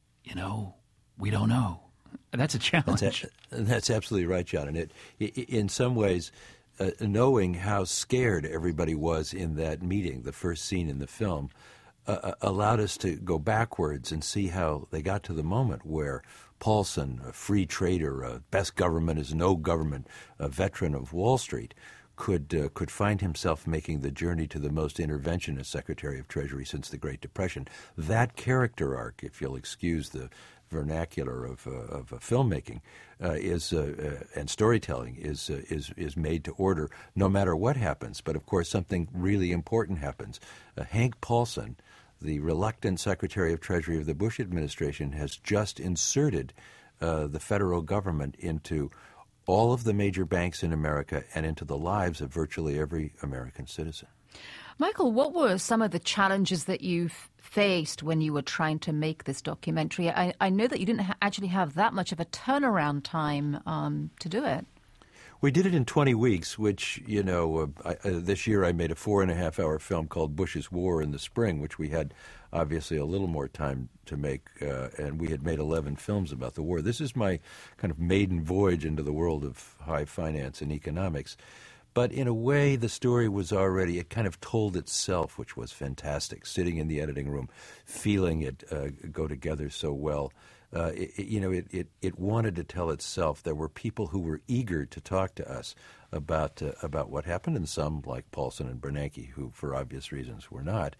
we don't know. That's a challenge. That's absolutely right, John. And in some ways, knowing how scared everybody was in that meeting, the first scene in the film, allowed us to go backwards and see how they got to the moment where Paulson, a free trader, a best government is no government, a veteran of Wall Street, could find himself making the journey to the most interventionist Secretary of Treasury since the Great Depression. That character arc, if you'll excuse the vernacular of filmmaking, and storytelling is made to order no matter what happens. But of course, something really important happens. Hank Paulson, the reluctant Secretary of Treasury of the Bush administration, has just inserted the federal government into all of the major banks in America and into the lives of virtually every American citizen. Michael, what were some of the challenges that you faced when you were trying to make this documentary? I know that you didn't actually have that much of a turnaround time to do it. We did it in 20 weeks, which, this year I made a 4.5-hour film called Bush's War in the spring, which we had obviously a little more time to make, and we had made 11 films about the war. This is my kind of maiden voyage into the world of high finance and economics. But in a way, the story was already, it kind of told itself, which was fantastic, sitting in the editing room, feeling it go together so well. It wanted to tell itself. There were people who were eager to talk to us about what happened, and some, like Paulson and Bernanke, who, for obvious reasons, were not.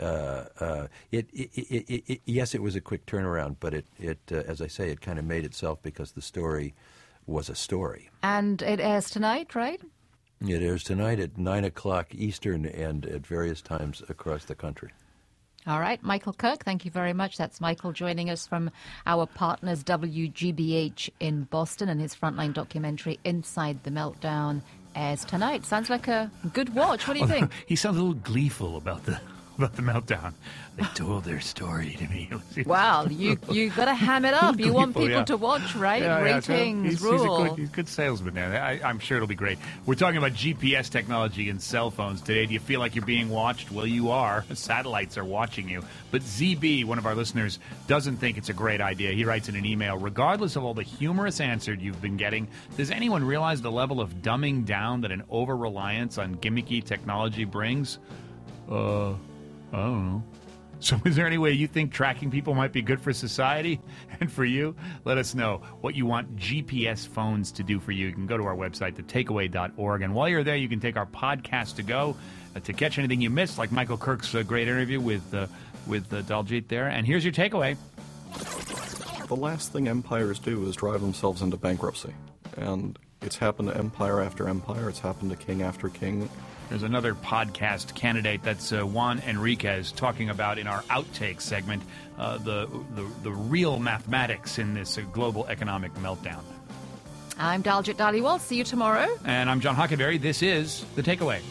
Yes, it was a quick turnaround, but it as I say, it kind of made itself because the story was a story. And it airs tonight, right? It airs tonight at 9 o'clock Eastern and at various times across the country. All right, Michael Kirk, thank you very much. That's Michael joining us from our partners WGBH in Boston, and his Frontline documentary, Inside the Meltdown, airs tonight. Sounds like a good watch. What do you think? He sounds a little gleeful about the meltdown. They told their story to me. Well, you got to ham it up. You want people to watch, right? Yeah, Ratings rule. He's a good salesman there. I'm sure it'll be great. We're talking about GPS technology in cell phones today. Do you feel like you're being watched? Well, you are. Satellites are watching you. But ZB, one of our listeners, doesn't think it's a great idea. He writes in an email, regardless of all the humorous answers you've been getting, does anyone realize the level of dumbing down that an over-reliance on gimmicky technology brings? I don't know. So is there any way you think tracking people might be good for society and for you? Let us know what you want GPS phones to do for you. You can go to our website, thetakeaway.org. And while you're there, you can take our podcast to go to catch anything you missed, like Michael Kirk's great interview with Daljit there. And here's your takeaway. The last thing empires do is drive themselves into bankruptcy. And it's happened to empire after empire. It's happened to king after king. There's another podcast candidate, that's Juan Enriquez, talking about in our Outtakes segment the real mathematics in this global economic meltdown. I'm Daljit Dhaliwal. See you tomorrow. And I'm John Hockenberry. This is The Takeaway.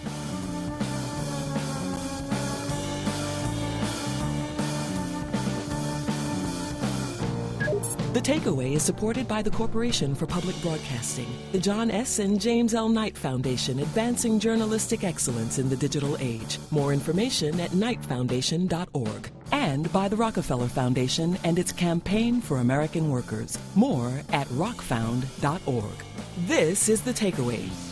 The Takeaway is supported by the Corporation for Public Broadcasting, the John S. and James L. Knight Foundation, advancing journalistic excellence in the digital age. More information at knightfoundation.org. And by the Rockefeller Foundation and its Campaign for American Workers. More at rockfound.org. This is The Takeaway.